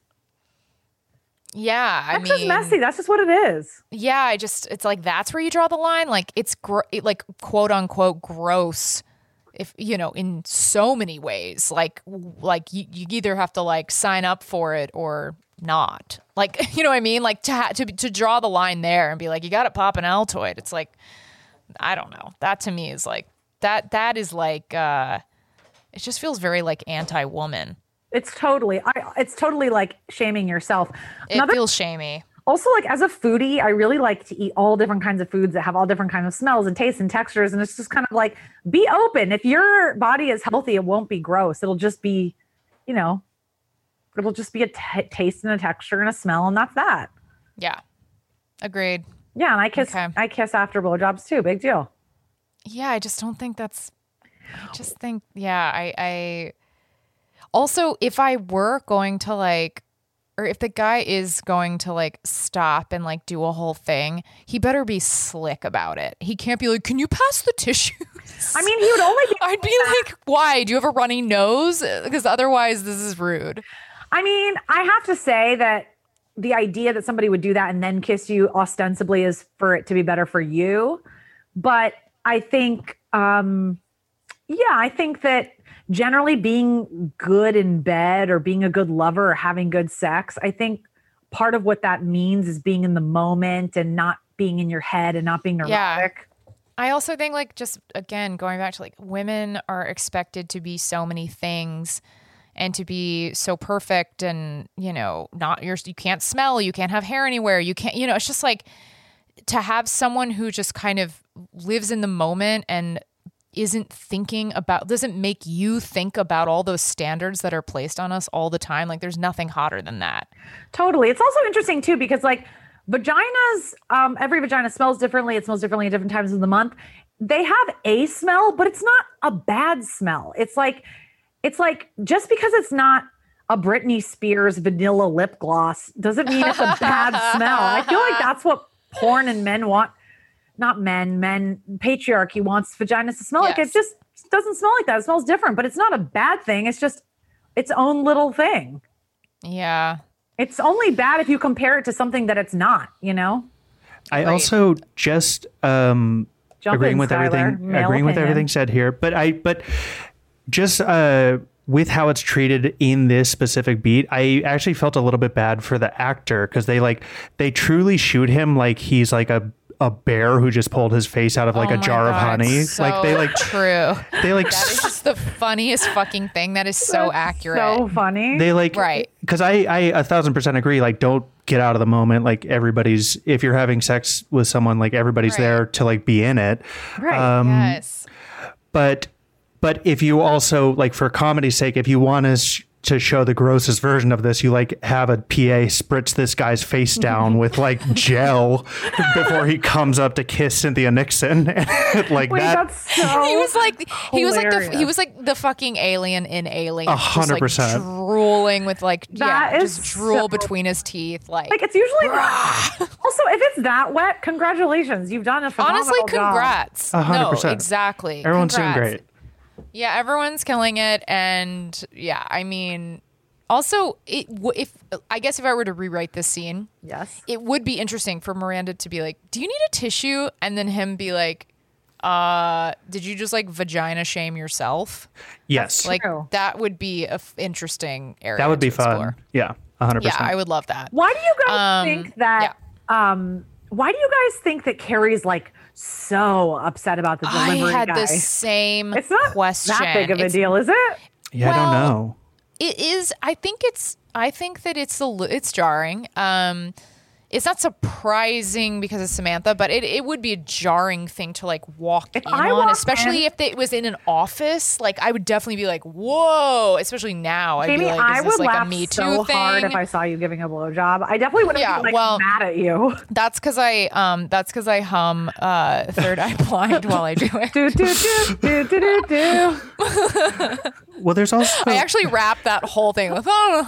Yeah, That's just messy. That's just what it is. Yeah, it's like that's where you draw the line. Like it's like quote unquote gross. If in so many ways, like you either have to like sign up for it or not. Like, you know what I mean? Like to draw the line there and be like, you got to pop an Altoid. It's like, I don't know. That to me is like that is like it just feels very like anti-woman. It's totally like shaming yourself. It feels shamey. Also, like as a foodie, I really like to eat all different kinds of foods that have all different kinds of smells and tastes and textures. And it's just kind of like, be open. If your body is healthy, it won't be gross. It'll just be, it'll just be a taste and a texture and a smell. And that's that. Yeah. Agreed. Yeah. And I kiss after blowjobs too. Big deal. Yeah. I just don't think I just think, yeah, I also, if I were going to like, or if the guy is going to like stop and like do a whole thing, he better be slick about it. He can't be like, can you pass the tissues? I mean, he would only be. I'd be like, why? Do you have a runny nose? Because otherwise this is rude. I mean, I have to say that the idea that somebody would do that and then kiss you ostensibly is for it to be better for you. But I think, I think that generally being good in bed or being a good lover or having good sex, I think part of what that means is being in the moment and not being in your head and not being neurotic. Yeah. I also think like just again, going back to like women are expected to be so many things and to be so perfect and, you can't smell, you can't have hair anywhere. You can't, it's just like to have someone who just kind of lives in the moment and doesn't make you think about all those standards that are placed on us all the time. Like there's nothing hotter than that. Totally. It's also interesting too, because like vaginas, every vagina smells differently. It smells differently at different times of the month. They have a smell, but it's not a bad smell. It's like just because it's not a Britney Spears vanilla lip gloss doesn't mean it's a bad smell. I feel like that's what porn and men want. Not men, patriarchy wants vaginas to smell like it just doesn't smell like that. It smells different, but it's not a bad thing. It's just its own little thing. Yeah. It's only bad if you compare it to something that it's not, I also just agreeing with everything said here, but just with how it's treated in this specific beat, I actually felt a little bit bad for the actor because they truly shoot him like he's like a bear who just pulled his face out of like a jar of honey. So like they like true. They like that is just the funniest fucking thing. That is so accurate. So funny. They like right. Because I 1000% agree. Like don't get out of the moment. Like if you're having sex with someone, like everybody's there to like be in it. Right. Yes. But if you also like for comedy's sake, if you want to show the grossest version of this, you like have a PA spritz this guy's face down with like gel before he comes up to kiss Cynthia Nixon. Like that's so he was like the fucking alien in Alien. 100%. Just, like, drooling with like just drool so between his teeth. Like it's usually also if it's that wet, congratulations, you've done a phenomenal honestly, congrats. job. 100%. No, exactly. Everyone's congrats. doing great. Yeah, everyone's killing it, and yeah, I mean, also, if I were to rewrite this scene, yes, it would be interesting for Miranda to be like, "Do you need a tissue?" and then him be like, did you just like vagina shame yourself? Yes. Like that would be a interesting area. That would be to explore. fun. Yeah, 100%. Yeah, I would love that. Why do you guys think that? Why do you guys think that Carrie's like so upset about the delivery I had guy? the same It's not question. that big of a deal, is it? Yeah, I don't know. It is. I think that it's jarring. It's not surprising because of Samantha, but it would be a jarring thing to like walk in on, especially if it was in an office. Like I would definitely be like, "Whoa!" Especially now, I'd Jamie, be like, I "Is this would like laugh a Me Too so thing?" hard if I saw you giving a blowjob. I definitely wouldn't be like mad at you. That's because I hum Third Eye Blind while I do it. Do do do do do do. Well, there's also I actually rap that whole thing with oh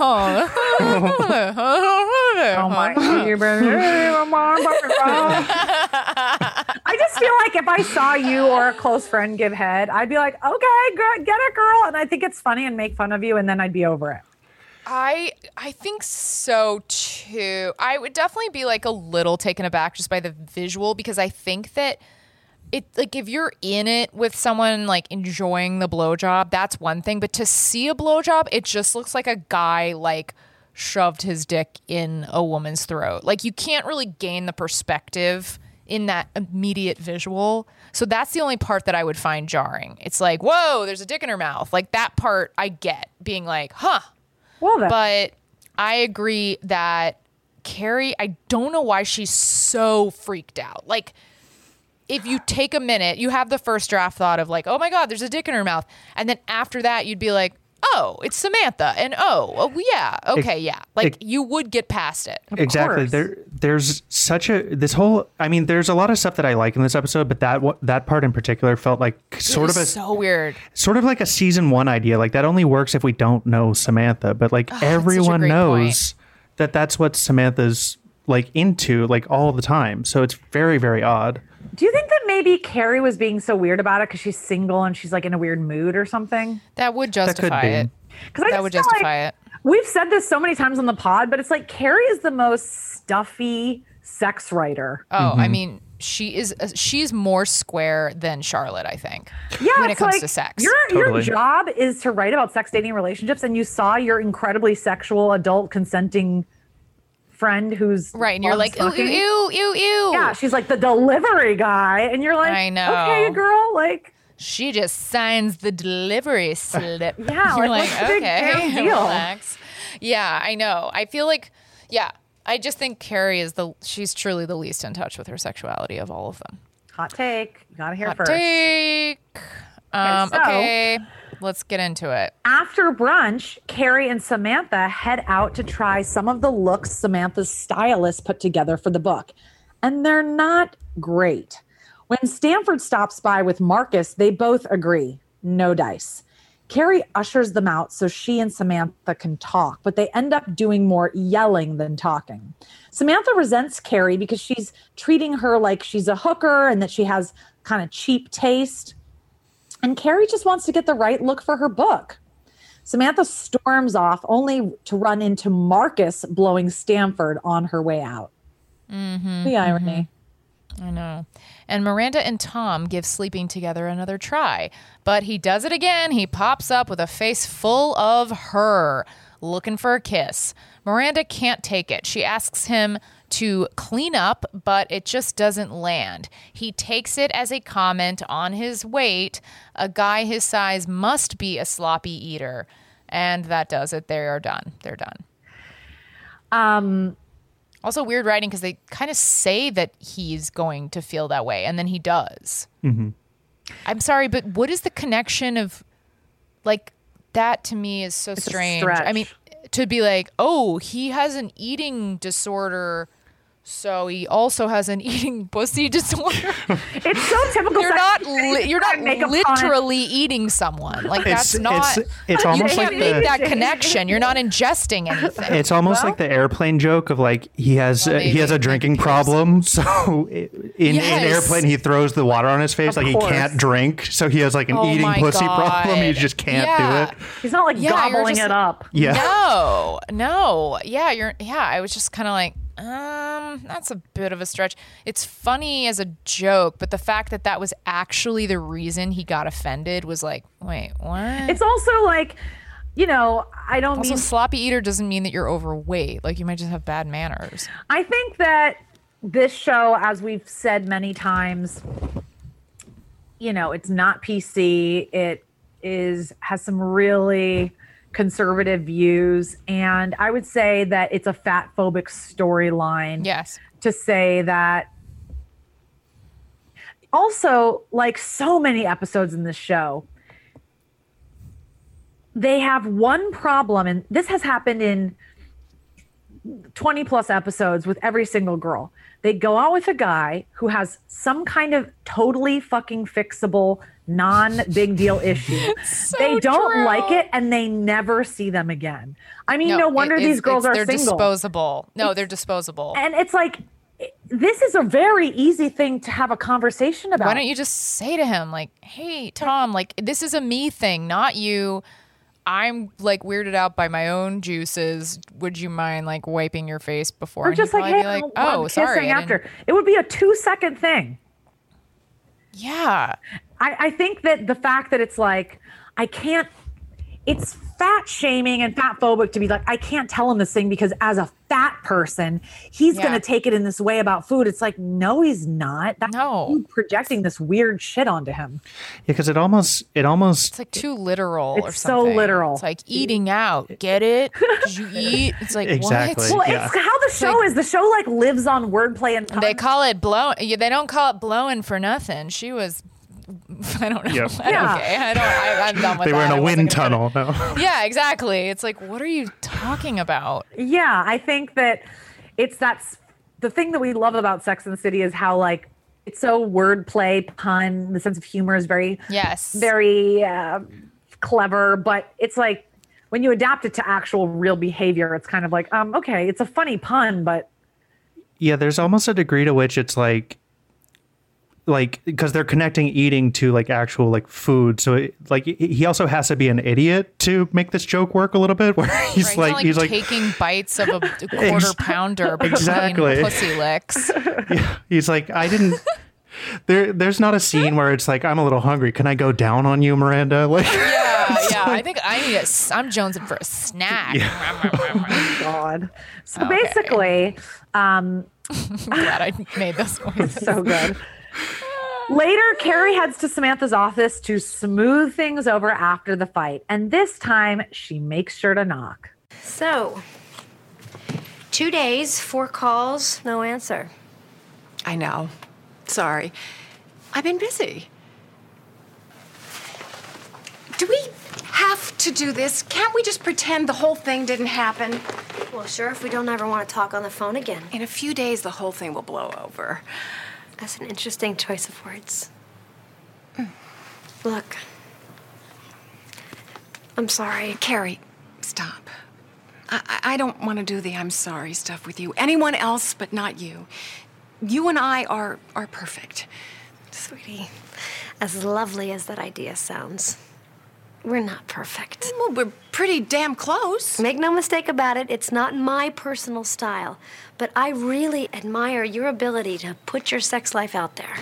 my I just feel like if I saw you or a close friend give head, I'd be like, okay, good, get it, girl. And I think it's funny and make fun of you, and then I'd be over it. I think so too. I would definitely be like a little taken aback just by the visual, because I think that it, like, if you're in it with someone like enjoying the blowjob, that's one thing. But to see a blowjob, it just looks like a guy like shoved his dick in a woman's throat. Like, you can't really gain the perspective in that immediate visual. So that's the only part that I would find jarring. It's like, whoa, there's a dick in her mouth. Like, that part I get, being like, huh. Well, but I agree that Carrie, I don't know why she's so freaked out. Like, if you take a minute, you have the first draft thought of like, oh my God, there's a dick in her mouth. And then after that, you'd be like, oh, it's Samantha. And oh yeah, okay, yeah. Like, you would get past it. Exactly. There's such there's a lot of stuff that I like in this episode, but that part in particular felt like so weird. Sort of like a season 1 idea. Like, that only works if we don't know Samantha, but like everyone knows that that's what Samantha's like into like all the time. So it's very, very odd. Do you think that maybe Carrie was being so weird about it because she's single and she's like in a weird mood or something? That would justify it. That would justify it. We've said this so many times on the pod, but it's like Carrie is the most stuffy sex writer. Oh, I mean, she's more square than Charlotte, I think. Yeah, when it comes to sex. Your job is to write about sex, dating, relationships, and you saw your incredibly sexual, adult, consenting friend who's right, and you're like, ew, ew, ew, ew. Yeah, she's like the delivery guy, and you're like, I know. Okay, girl, like, she just signs the delivery slip. Yeah, you're like, what's the big damn deal? Relax. Yeah, I know. I feel like, I just think Carrie is she's truly the least in touch with her sexuality of all of them. Hot take. You gotta hear Hot first. Take. Okay. Let's get into it. After brunch, Carrie and Samantha head out to try some of the looks Samantha's stylist put together for the book. And they're not great. When Stanford stops by with Marcus, they both agree, no dice. Carrie ushers them out so she and Samantha can talk, but they end up doing more yelling than talking. Samantha resents Carrie because she's treating her like she's a hooker and that she has kind of cheap taste. And Carrie just wants to get the right look for her book. Samantha storms off only to run into Marcus blowing Stanford on her way out. The irony. I know. And Miranda and Tom give sleeping together another try. But he does it again. He pops up with a face full of her, looking for a kiss. Miranda can't take it. She asks him to clean up, but it just doesn't land. He takes it as a comment on his weight. A guy his size must be a sloppy eater. And that does it. They are done. They're done. Also weird writing because they kind of say that he's going to feel that way, and then he does. Mm-hmm. I'm sorry, but what is the connection of, like, that to me is so strange. I mean, to be like, oh, he has an eating disorder, so he also has an eating pussy disorder. It's so typical. You're not literally eating someone. Like, that's not. It's almost you can't like make that connection. You're not ingesting anything. It's almost like the airplane joke of like he has a drinking problem. So in airplane he throws the water on his face, like he can't drink. So he has like an eating pussy problem. He just can't do it. He's not like gobbling it up. Yeah. No. Yeah. I was just kind of like, That's a bit of a stretch. It's funny as a joke, but the fact that that was actually the reason he got offended was like, wait, what? It's also like, you know, I don't also, mean sloppy eater doesn't mean that you're overweight. Like, you might just have bad manners. I think that this show, as we've said many times, you know, it's not PC. It has some really conservative views, and I would say that it's a fat phobic storyline. Yes. To say that. Also, like so many episodes in this show, they have one problem, and this has happened in 20 plus episodes with every single girl. They go out with a guy who has some kind of totally fucking fixable, non-big deal issue. So they don't true. like it, and they never see them again. I mean, no wonder these girls are they're single. Disposable. No, they're disposable. And it's like, this is a very easy thing to have a conversation about. Why don't you just say to him, like, hey, Tom, like, this is a me thing, not you. I'm like weirded out by my own juices. Would you mind like wiping your face before? Or just like, hey, be like, oh, sorry. After. It would be a 2-second thing. Yeah. I think that the fact that it's like, it's fat shaming and fat phobic to be like, I can't tell him this thing because as a fat person, he's going to take it in this way about food. It's like, no, he's not. That's you projecting this weird shit onto him. Yeah, because it almost it's like too literal or It's something. so literal. It's like eating out. Get it? Did you eat? It's like, Exactly. what? Well, it's how the show is. The show like lives on wordplay and puns. They call it blow. They don't call it blowing for nothing. She was. I don't know. Yep. Okay. I'm done with that. They were in I a wasn't wind gonna- tunnel. No. Yeah, exactly. It's like, what are you talking about? Yeah, I think that that's the thing that we love about Sex and the City is how like it's so wordplay, pun. The sense of humor is very very clever. But it's like when you adapt it to actual real behavior, it's kind of like okay, it's a funny pun, but Yeah, there's almost a degree to which it's like because they're connecting eating to like actual like food, so he also has to be an idiot to make this joke work a little bit. Where he's he's like taking bites of a quarter pounder between pussy licks. Yeah, he's like, I didn't. There's not a scene where it's like, I'm a little hungry. Can I go down on you, Miranda? Like, yeah. I think I need I'm jonesing for a snack. Oh God. So basically, I'm glad I made this one. So good. Later, Carrie heads to Samantha's office to smooth things over after the fight. And this time, she makes sure to knock. So, 2 days, 4 calls, no answer. I know. Sorry. I've been busy. Do we have to do this? Can't we just pretend the whole thing didn't happen? Well, sure, if we don't ever want to talk on the phone again. In a few days, the whole thing will blow over. That's an interesting choice of words. Look, I'm sorry. Carrie, stop. I don't want to do the I'm sorry stuff with you. Anyone else, but not you. You and I are perfect. Sweetie, as lovely as that idea sounds, we're not perfect. Well, we're pretty damn close. Make no mistake about it, it's not my personal style. But I really admire your ability to put your sex life out there.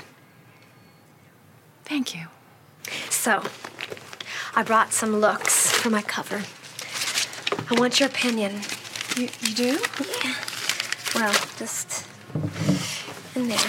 Thank you. So, I brought some looks for my cover. I want your opinion. You do? Yeah. Well, just in there.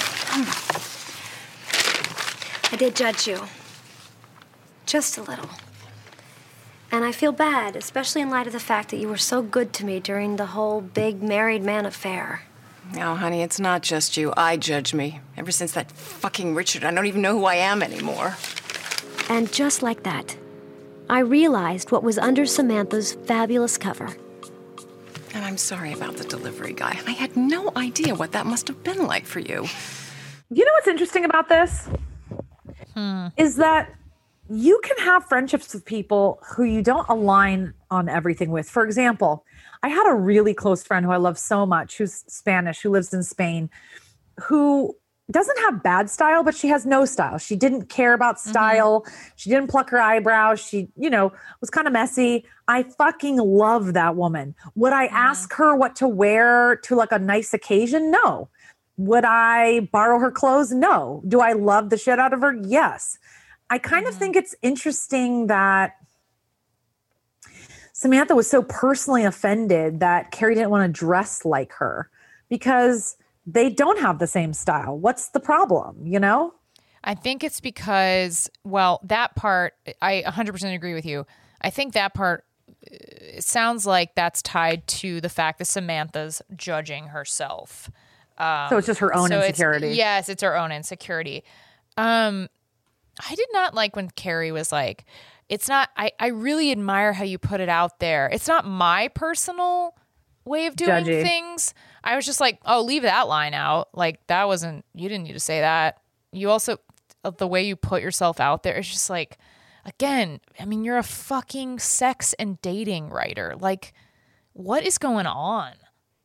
I did judge you. Just a little. And I feel bad, especially in light of the fact that you were so good to me during the whole big married man affair. No, honey, it's not just you. I judge me. Ever since that fucking Richard, I don't even know who I am anymore. And just like that, I realized what was under Samantha's fabulous cover. And I'm sorry about the delivery guy. I had no idea what that must have been like for you. You know what's interesting about this? Is that you can have friendships with people who you don't align on everything with. For example, I had a really close friend who I love so much, who's Spanish, who lives in Spain, who doesn't have bad style, but she has no style. She didn't care about style. She didn't pluck her eyebrows. She, was kind of messy. I fucking love that woman. Would I ask her what to wear to like a nice occasion? No. Would I borrow her clothes? No. Do I love the shit out of her? Yes. I kind of think it's interesting that Samantha was so personally offended that Carrie didn't want to dress like her because they don't have the same style. What's the problem, I think it's because, well, that part, I 100% agree with you. I think that part, it sounds like that's tied to the fact that Samantha's judging herself. So it's just her own insecurity. Yes, it's her own insecurity. I did not like when Carrie was like, it's not, I really admire how you put it out there. It's not my personal way of doing things. I was just like, oh, leave that line out. Like you didn't need to say that. You also, the way you put yourself out there, it's just like, again, I mean, you're a fucking sex and dating writer. Like, what is going on?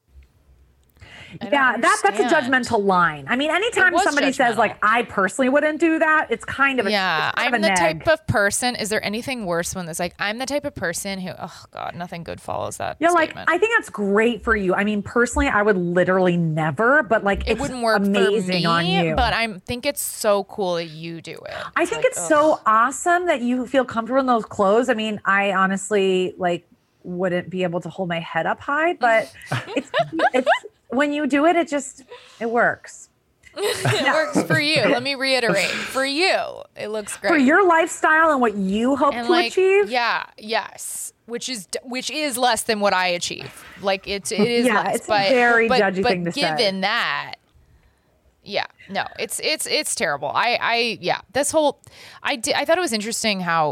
Yeah, that's a judgmental line. I mean, anytime somebody says like, I personally wouldn't do that, it's kind of a I'm the type of person. Is there anything worse when it's like, I'm the type of person who, oh God, nothing good follows that statement. Like, I think that's great for you. I mean, personally, I would literally never, but like, it wouldn't work amazing for me, on you. But I think it's so cool that you do it. I think it's so awesome that you feel comfortable in those clothes. I mean, I honestly wouldn't be able to hold my head up high, but it's when you do it, it works. It works for you. Let me reiterate. For you, it looks great. For your lifestyle and what you hope to achieve? Yeah, yes. Which is less than what I achieve. Like it is less. It's a very judgy thing to say. But given that, it's terrible. This whole I thought it was interesting how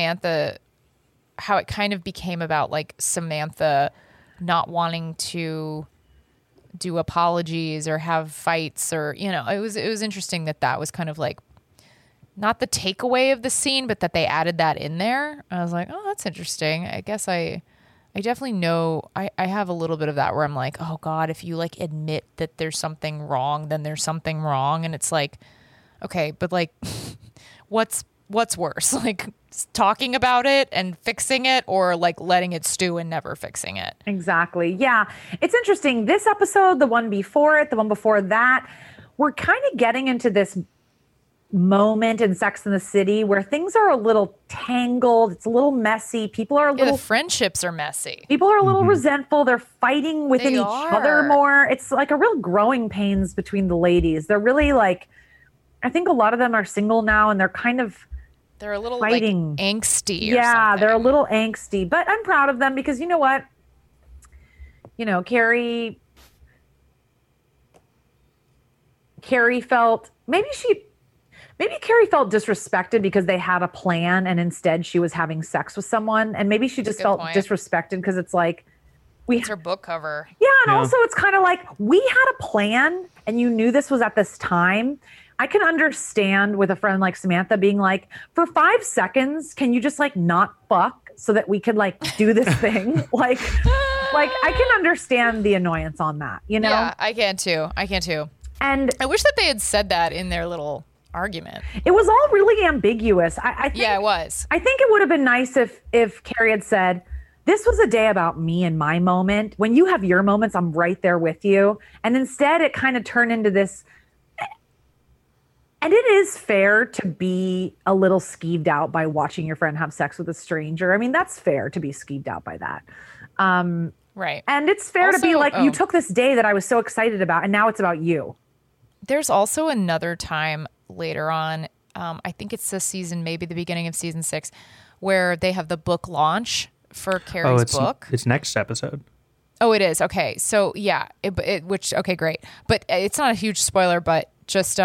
it kind of became about like Samantha not wanting to do apologies or have fights or it was interesting that was kind of like not the takeaway of the scene, but that they added that in there. I was like, oh, that's interesting. I guess I definitely know I have a little bit of that where I'm like, oh God, if you like admit that there's something wrong, then there's something wrong. And it's like, okay, but like what's worse? Like talking about it and fixing it, or like letting it stew and never fixing it? Exactly. Yeah. It's interesting. This episode, the one before it, the one before that, we're kind of getting into this moment in Sex and the City where things are a little tangled. It's a little messy. People are the friendships are messy. People are a little resentful. They're fighting within each other more. It's like a real growing pains between the ladies. They're really like, I think a lot of them are single now and they're a little fighting. Like angsty. Yeah, they're a little angsty, but I'm proud of them because you know what? Carrie felt maybe Carrie felt disrespected because they had a plan and instead she was having sex with someone, and maybe she just felt disrespected because it's like it's her book cover. Yeah, and also it's kind of like we had a plan and you knew this was at this time. I can understand with a friend like Samantha being like, for 5 seconds, can you just like not fuck so that we could like do this thing? like I can understand the annoyance on that, Yeah, I can too. And I wish that they had said that in their little argument. It was all really ambiguous. I think, it was. I think it would have been nice if Carrie had said, this was a day about me and my moment. When you have your moments, I'm right there with you. And instead it kind of turned into this. And it is fair to be a little skeeved out by watching your friend have sex with a stranger. I mean, that's fair to be skeeved out by that. Right. And it's fair to be like, you took this day that I was so excited about, and now it's about you. There's also another time later on, I think it's this season, maybe the beginning of season 6, where they have the book launch for Carrie's book. It's next episode. Oh, it is. Okay. So yeah, okay, great. But it's not a huge spoiler, but just,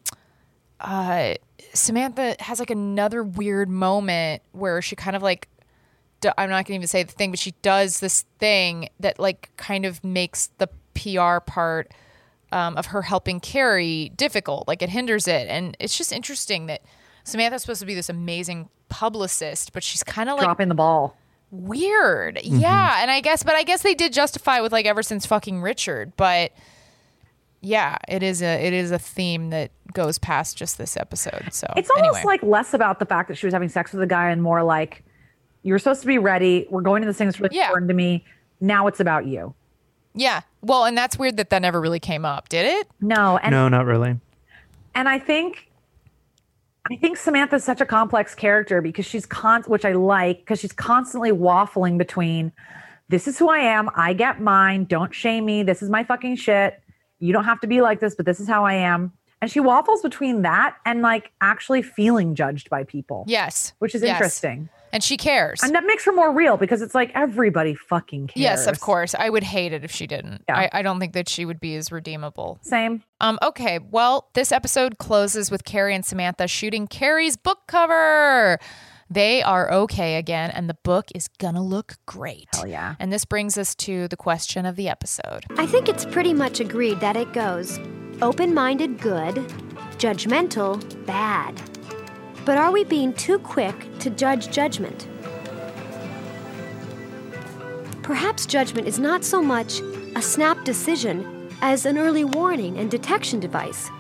Samantha has like another weird moment where she kind of like, I'm not going to even say the thing, but she does this thing that like kind of makes the PR part of her helping Carrie difficult. Like it hinders it. And it's just interesting that Samantha's supposed to be this amazing publicist, but she's kind of like dropping the ball. Weird. Mm-hmm. Yeah. And I guess they did justify it with like ever since fucking Richard, but yeah, it is a theme that goes past just this episode. So It's almost anyway. like less about the fact that she was having sex with a guy and more like, you're supposed to be ready. We're going to this thing that's really important to me. Now it's about you. Yeah. Well, and that's weird that never really came up, did it? No. No, not really. And I think Samantha's such a complex character because she's which I like, because she's constantly waffling between, this is who I am. I get mine. Don't shame me. This is my fucking shit. You don't have to be like this, but this is how I am. And she waffles between that and like actually feeling judged by people. Yes. Which is Yes. interesting. And she cares. And that makes her more real because it's like everybody fucking cares. Yes, of course. I would hate it if she didn't. Yeah. I don't think that she would be as redeemable. Same. Okay, well, this episode closes with Carrie and Samantha shooting Carrie's book cover. They are okay again, and the book is gonna look great. Hell yeah. And this brings us to the question of the episode. I think it's pretty much agreed that it goes open-minded, good, judgmental, bad. But are we being too quick to judge judgment? Perhaps judgment is not so much a snap decision as an early warning and detection device.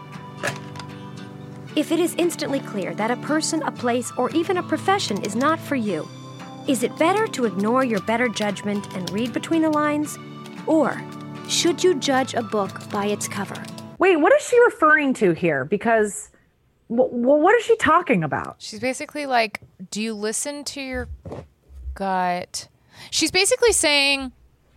If it is instantly clear that a person, a place, or even a profession is not for you, is it better to ignore your better judgment and read between the lines? Or should you judge a book by its cover? Wait, what is she referring to here? Because, what is she talking about? She's basically like, do you listen to your gut? She's basically saying,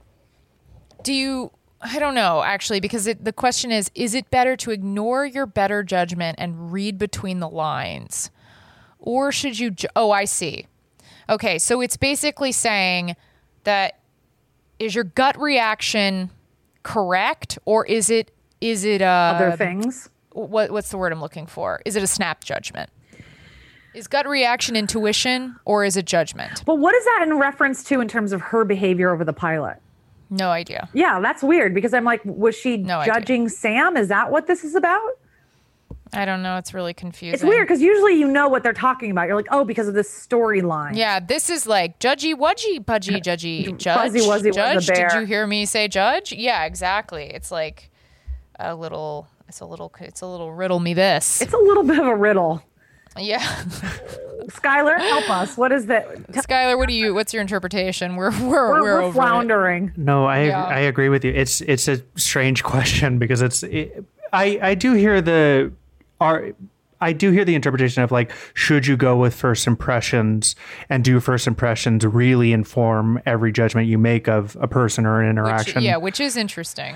I don't know, actually, because the question is it better to ignore your better judgment and read between the lines? Or should you... Oh, I see. Okay, so it's basically saying that is your gut reaction correct, or is it Other things? What's the word I'm looking for? Is it a snap judgment? Is gut reaction intuition, or is it judgment? But what is that in reference to in terms of her behavior over the pilot? No idea. Yeah, that's weird because I'm like, was she judging Sam? Is that what this is about? I don't know. It's really confusing. It's weird because usually you know what they're talking about. You're like, oh, because of this storyline. Yeah, this is like judgy, wudgy, pudgy, judgy, judge. Fuzzy wuzzy judge. was a bear. Did you hear me say judge? Yeah, exactly. It's like a little riddle me this. It's a little bit of a riddle. Yeah. Skylar, help us. What is that? Skylar, what's your interpretation? We're over floundering. No, I agree with you. It's a strange question because I do hear the interpretation of like, should you go with first impressions, and do first impressions really inform every judgment you make of a person or an interaction? Which is interesting.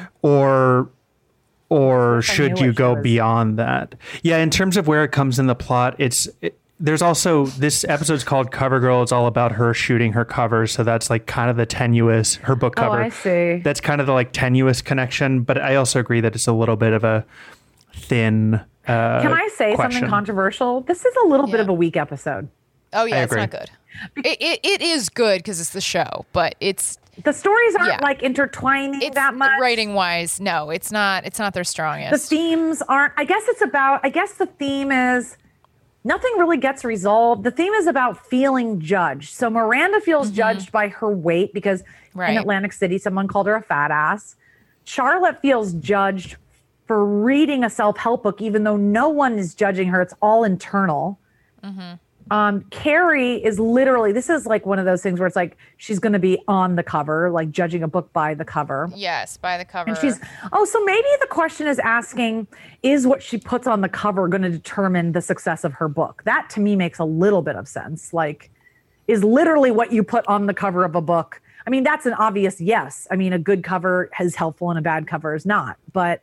Or should you go beyond that? Yeah, in terms of where it comes in the plot, there's also, this episode's called Cover Girl. It's all about her shooting her covers. So that's like kind of the tenuous, her book cover. Oh, I see. That's kind of the like tenuous connection. But I also agree that it's a little bit of a thin Can I say question. something controversial? This is a little bit of a weak episode. Oh, yeah, it's not good. It is good because it's the show, but the stories aren't like intertwining that much. Writing wise, no, it's not their strongest. The themes aren't. I guess the theme is nothing really gets resolved. The theme is about feeling judged. So Miranda feels judged by her weight because in Atlantic City, someone called her a fat ass. Charlotte feels judged for reading a self-help book, even though no one is judging her. It's all internal. Carrie is literally, this is like one of those things where it's like she's going to be on the cover, like judging a book by the cover. Yes, by the cover. And so maybe the question is asking, is what she puts on the cover going to determine the success of her book? That to me makes a little bit of sense. Like, is literally what you put on the cover of a book. I mean, that's an obvious yes. I mean, a good cover is helpful and a bad cover is not. But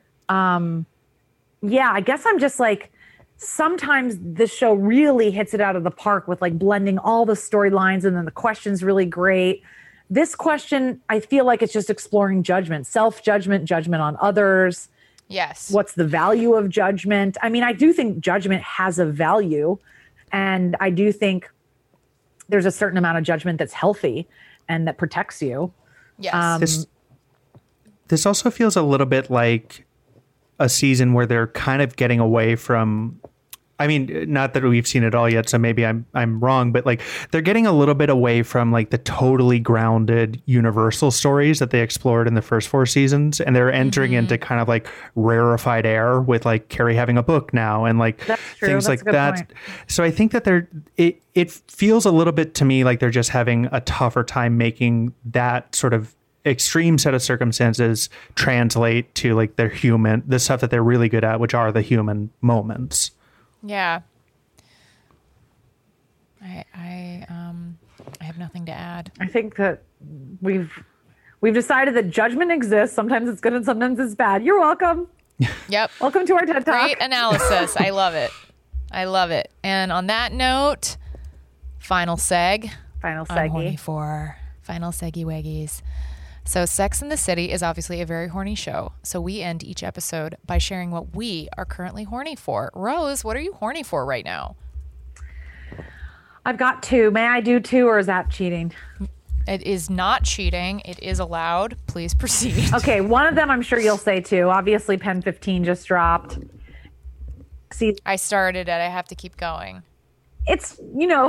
yeah, I guess I'm just like, sometimes this show really hits it out of the park with like blending all the storylines, and then the question's really great. This question, I feel like it's just exploring judgment, self-judgment, judgment on others. Yes. What's the value of judgment? I mean, I do think judgment has a value, and I do think there's a certain amount of judgment that's healthy and that protects you. Yes. This also feels a little bit like a season where they're kind of getting away from I mean, not that we've seen it all yet, so maybe I'm wrong, but like they're getting a little bit away from like the totally grounded Universal stories that they explored in the first 4 seasons, and they're entering into kind of like rarefied air with like Carrie having a book now and like things like that. Point. So I think that it feels a little bit to me like they're just having a tougher time making that sort of extreme set of circumstances translate to like the stuff that they're really good at, which are the human moments. Yeah. I have nothing to add. I think that we've decided that judgment exists. Sometimes it's good and sometimes it's bad. You're welcome. Yep. Welcome to our TED Talk. Great analysis. I love it. I love it. And on that note, final seggy. Final I'm horny for final seggy waggies. So Sex and the City is obviously a very horny show. So we end each episode by sharing what we are currently horny for. Rose, what are you horny for right now? I've got 2. May I do 2 or is that cheating? It is not cheating. It is allowed. Please proceed. Okay, one of them I'm sure you'll say too. Obviously Pen 15 just dropped. See, I started it. I have to keep going. It's,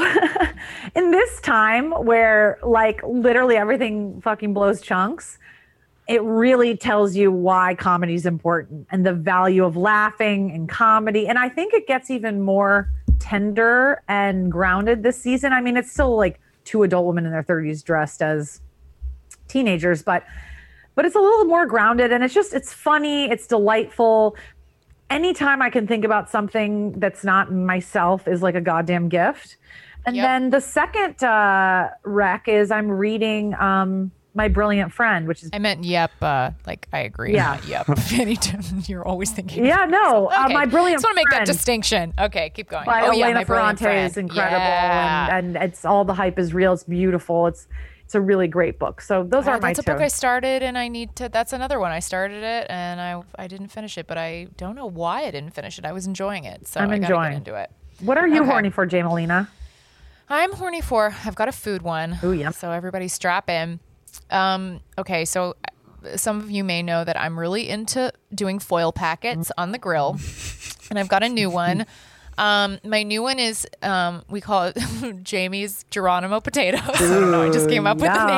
in this time where like literally everything fucking blows chunks, it really tells you why comedy is important and the value of laughing and comedy. And I think it gets even more tender and grounded this season. I mean, it's still like 2 adult women in their 30s dressed as teenagers, but it's a little more grounded and it's funny. It's delightful. Anytime I can think about something that's not myself is like a goddamn gift. And then the second rec is I'm reading My Brilliant Friend, which is... I meant yep, like I agree. Yeah. Yep. Anytime you're always thinking. Yeah, no. Okay. My Brilliant Friend. I just want to make Friend that distinction. Okay, keep going. By Elena Ferrante is incredible. Yeah. And it's all the hype is real. It's beautiful. It's a really great book. So those are my 2. That's a book I started and I need to, that's another one. I started it and I didn't finish it, but I don't know why I didn't finish it. I was enjoying it. So I gotta get into it. What are you horny for, Jamelina? I'm horny for, I've got a food one. Oh, yeah. So everybody strap in. Okay, so some of you may know that I'm really into doing foil packets on the grill. And I've got a new one. My new one is, we call it Jamie's Geronimo potatoes. I don't know. I just came up with the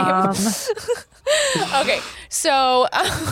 name. Okay. So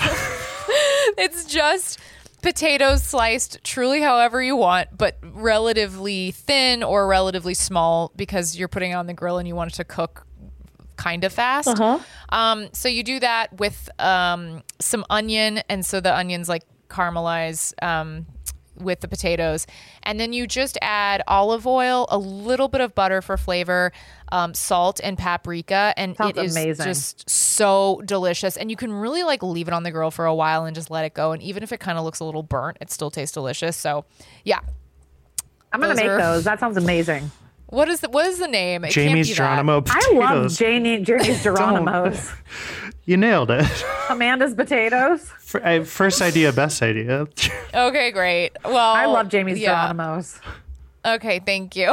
it's just potatoes sliced truly however you want, but relatively thin or relatively small because you're putting it on the grill and you want it to cook kind of fast. So you do that with some onion. And so the onions like caramelize with the potatoes, and then you just add olive oil, a little bit of butter for flavor, salt and paprika, and Sounds it is amazing. just so delicious. And you can really like leave it on the grill for a while and just let it go, and even if it kind of looks a little burnt, it still tastes delicious. So yeah, I'm gonna make those. That sounds amazing. What is the name? It Jamie's can't be Geronimo that. potatoes. I love Jamie's Geronimos. You nailed it. Amanda's potatoes. First idea, best idea. Okay, great. Well, I love Jamie's Geronimos. Okay, thank you.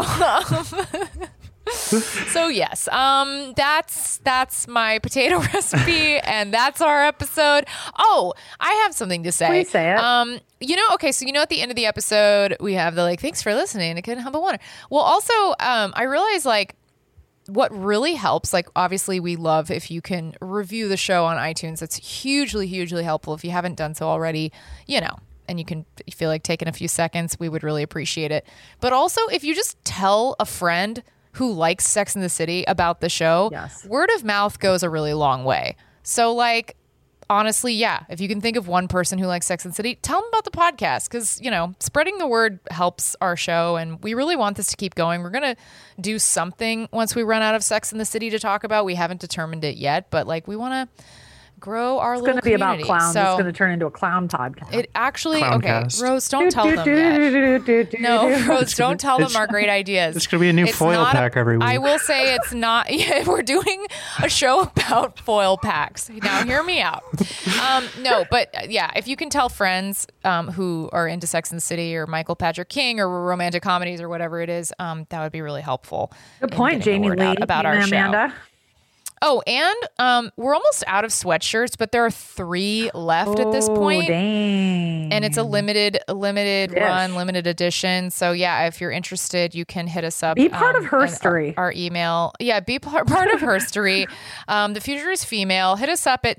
So yes, that's my potato recipe, and that's our episode. Oh, I have something to say. Please say it. Okay, so at the end of the episode we have the like, thanks for listening to Kid Humble Wonder. Well, also, I realize like what really helps, like obviously we love if you can review the show on iTunes. It's hugely, hugely helpful. If you haven't done so already, and you feel like taking a few seconds, we would really appreciate it. But also if you just tell a friend who likes Sex and the City about the show, word of mouth goes a really long way. So like, honestly, yeah, if you can think of one person who likes Sex and the City, tell them about the podcast because, spreading the word helps our show and we really want this to keep going. We're going to do something once we run out of Sex and the City to talk about. We haven't determined it yet, but like we want to grow our little community. It's going to be about clowns. So it's going to turn into a clown podcast. It actually, Clowncast. okay, Rose, don't tell them yet. No, Rose, don't tell them our great ideas. It's going to be a new foil pack every week. I will say it's not, we're doing a show about foil packs. Now, hear me out. No, but yeah, if you can tell friends who are into Sex and the City or Michael Patrick King or romantic comedies or whatever it is, that would be really helpful. Good point, Jamie Lee. About our Amanda. show. Oh, and we're almost out of sweatshirts, but there are 3 left at this point. Dang. And it's a limited run, limited edition. So yeah, if you're interested, you can hit us up. Be part of Herstory. Our email. Yeah, be part of Herstory. The Future is Female. Hit us up at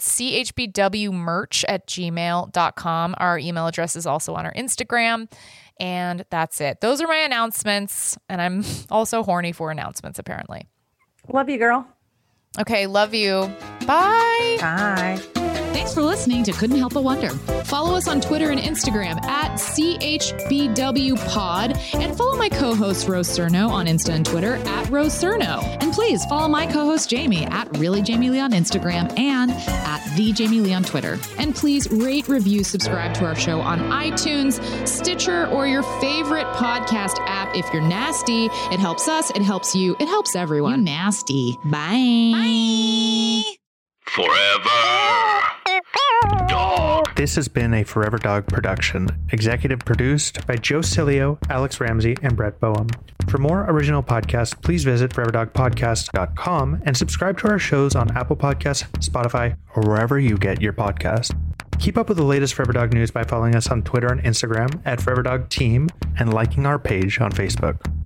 chbwmerch@gmail.com. Our email address is also on our Instagram. And that's it. Those are my announcements. And I'm also horny for announcements, apparently. Love you, girl. Okay, love you. Bye. Bye. Thanks for listening to Couldn't Help But Wonder. Follow us on Twitter and Instagram at CHBWPod, and follow my co-host Rose Cerno on Insta and Twitter at Rose Cerno. And please follow my co-host Jamie at Really Jamie Lee on Instagram and at The Jamie Lee on Twitter. And please rate, review, subscribe to our show on iTunes, Stitcher, or your favorite podcast app. If you're nasty, it helps us, it helps you, it helps everyone. You nasty. Bye. Bye. Forever Dog. This has been a Forever Dog production, executive produced by Joe Cilio, Alex Ramsey, and Brett Boehm. For more original podcasts, please visit foreverdogpodcast.com and subscribe to our shows on Apple Podcasts, Spotify, or wherever you get your podcasts. Keep up with the latest Forever Dog news by following us on Twitter and Instagram at Forever Dog Team and liking our page on Facebook.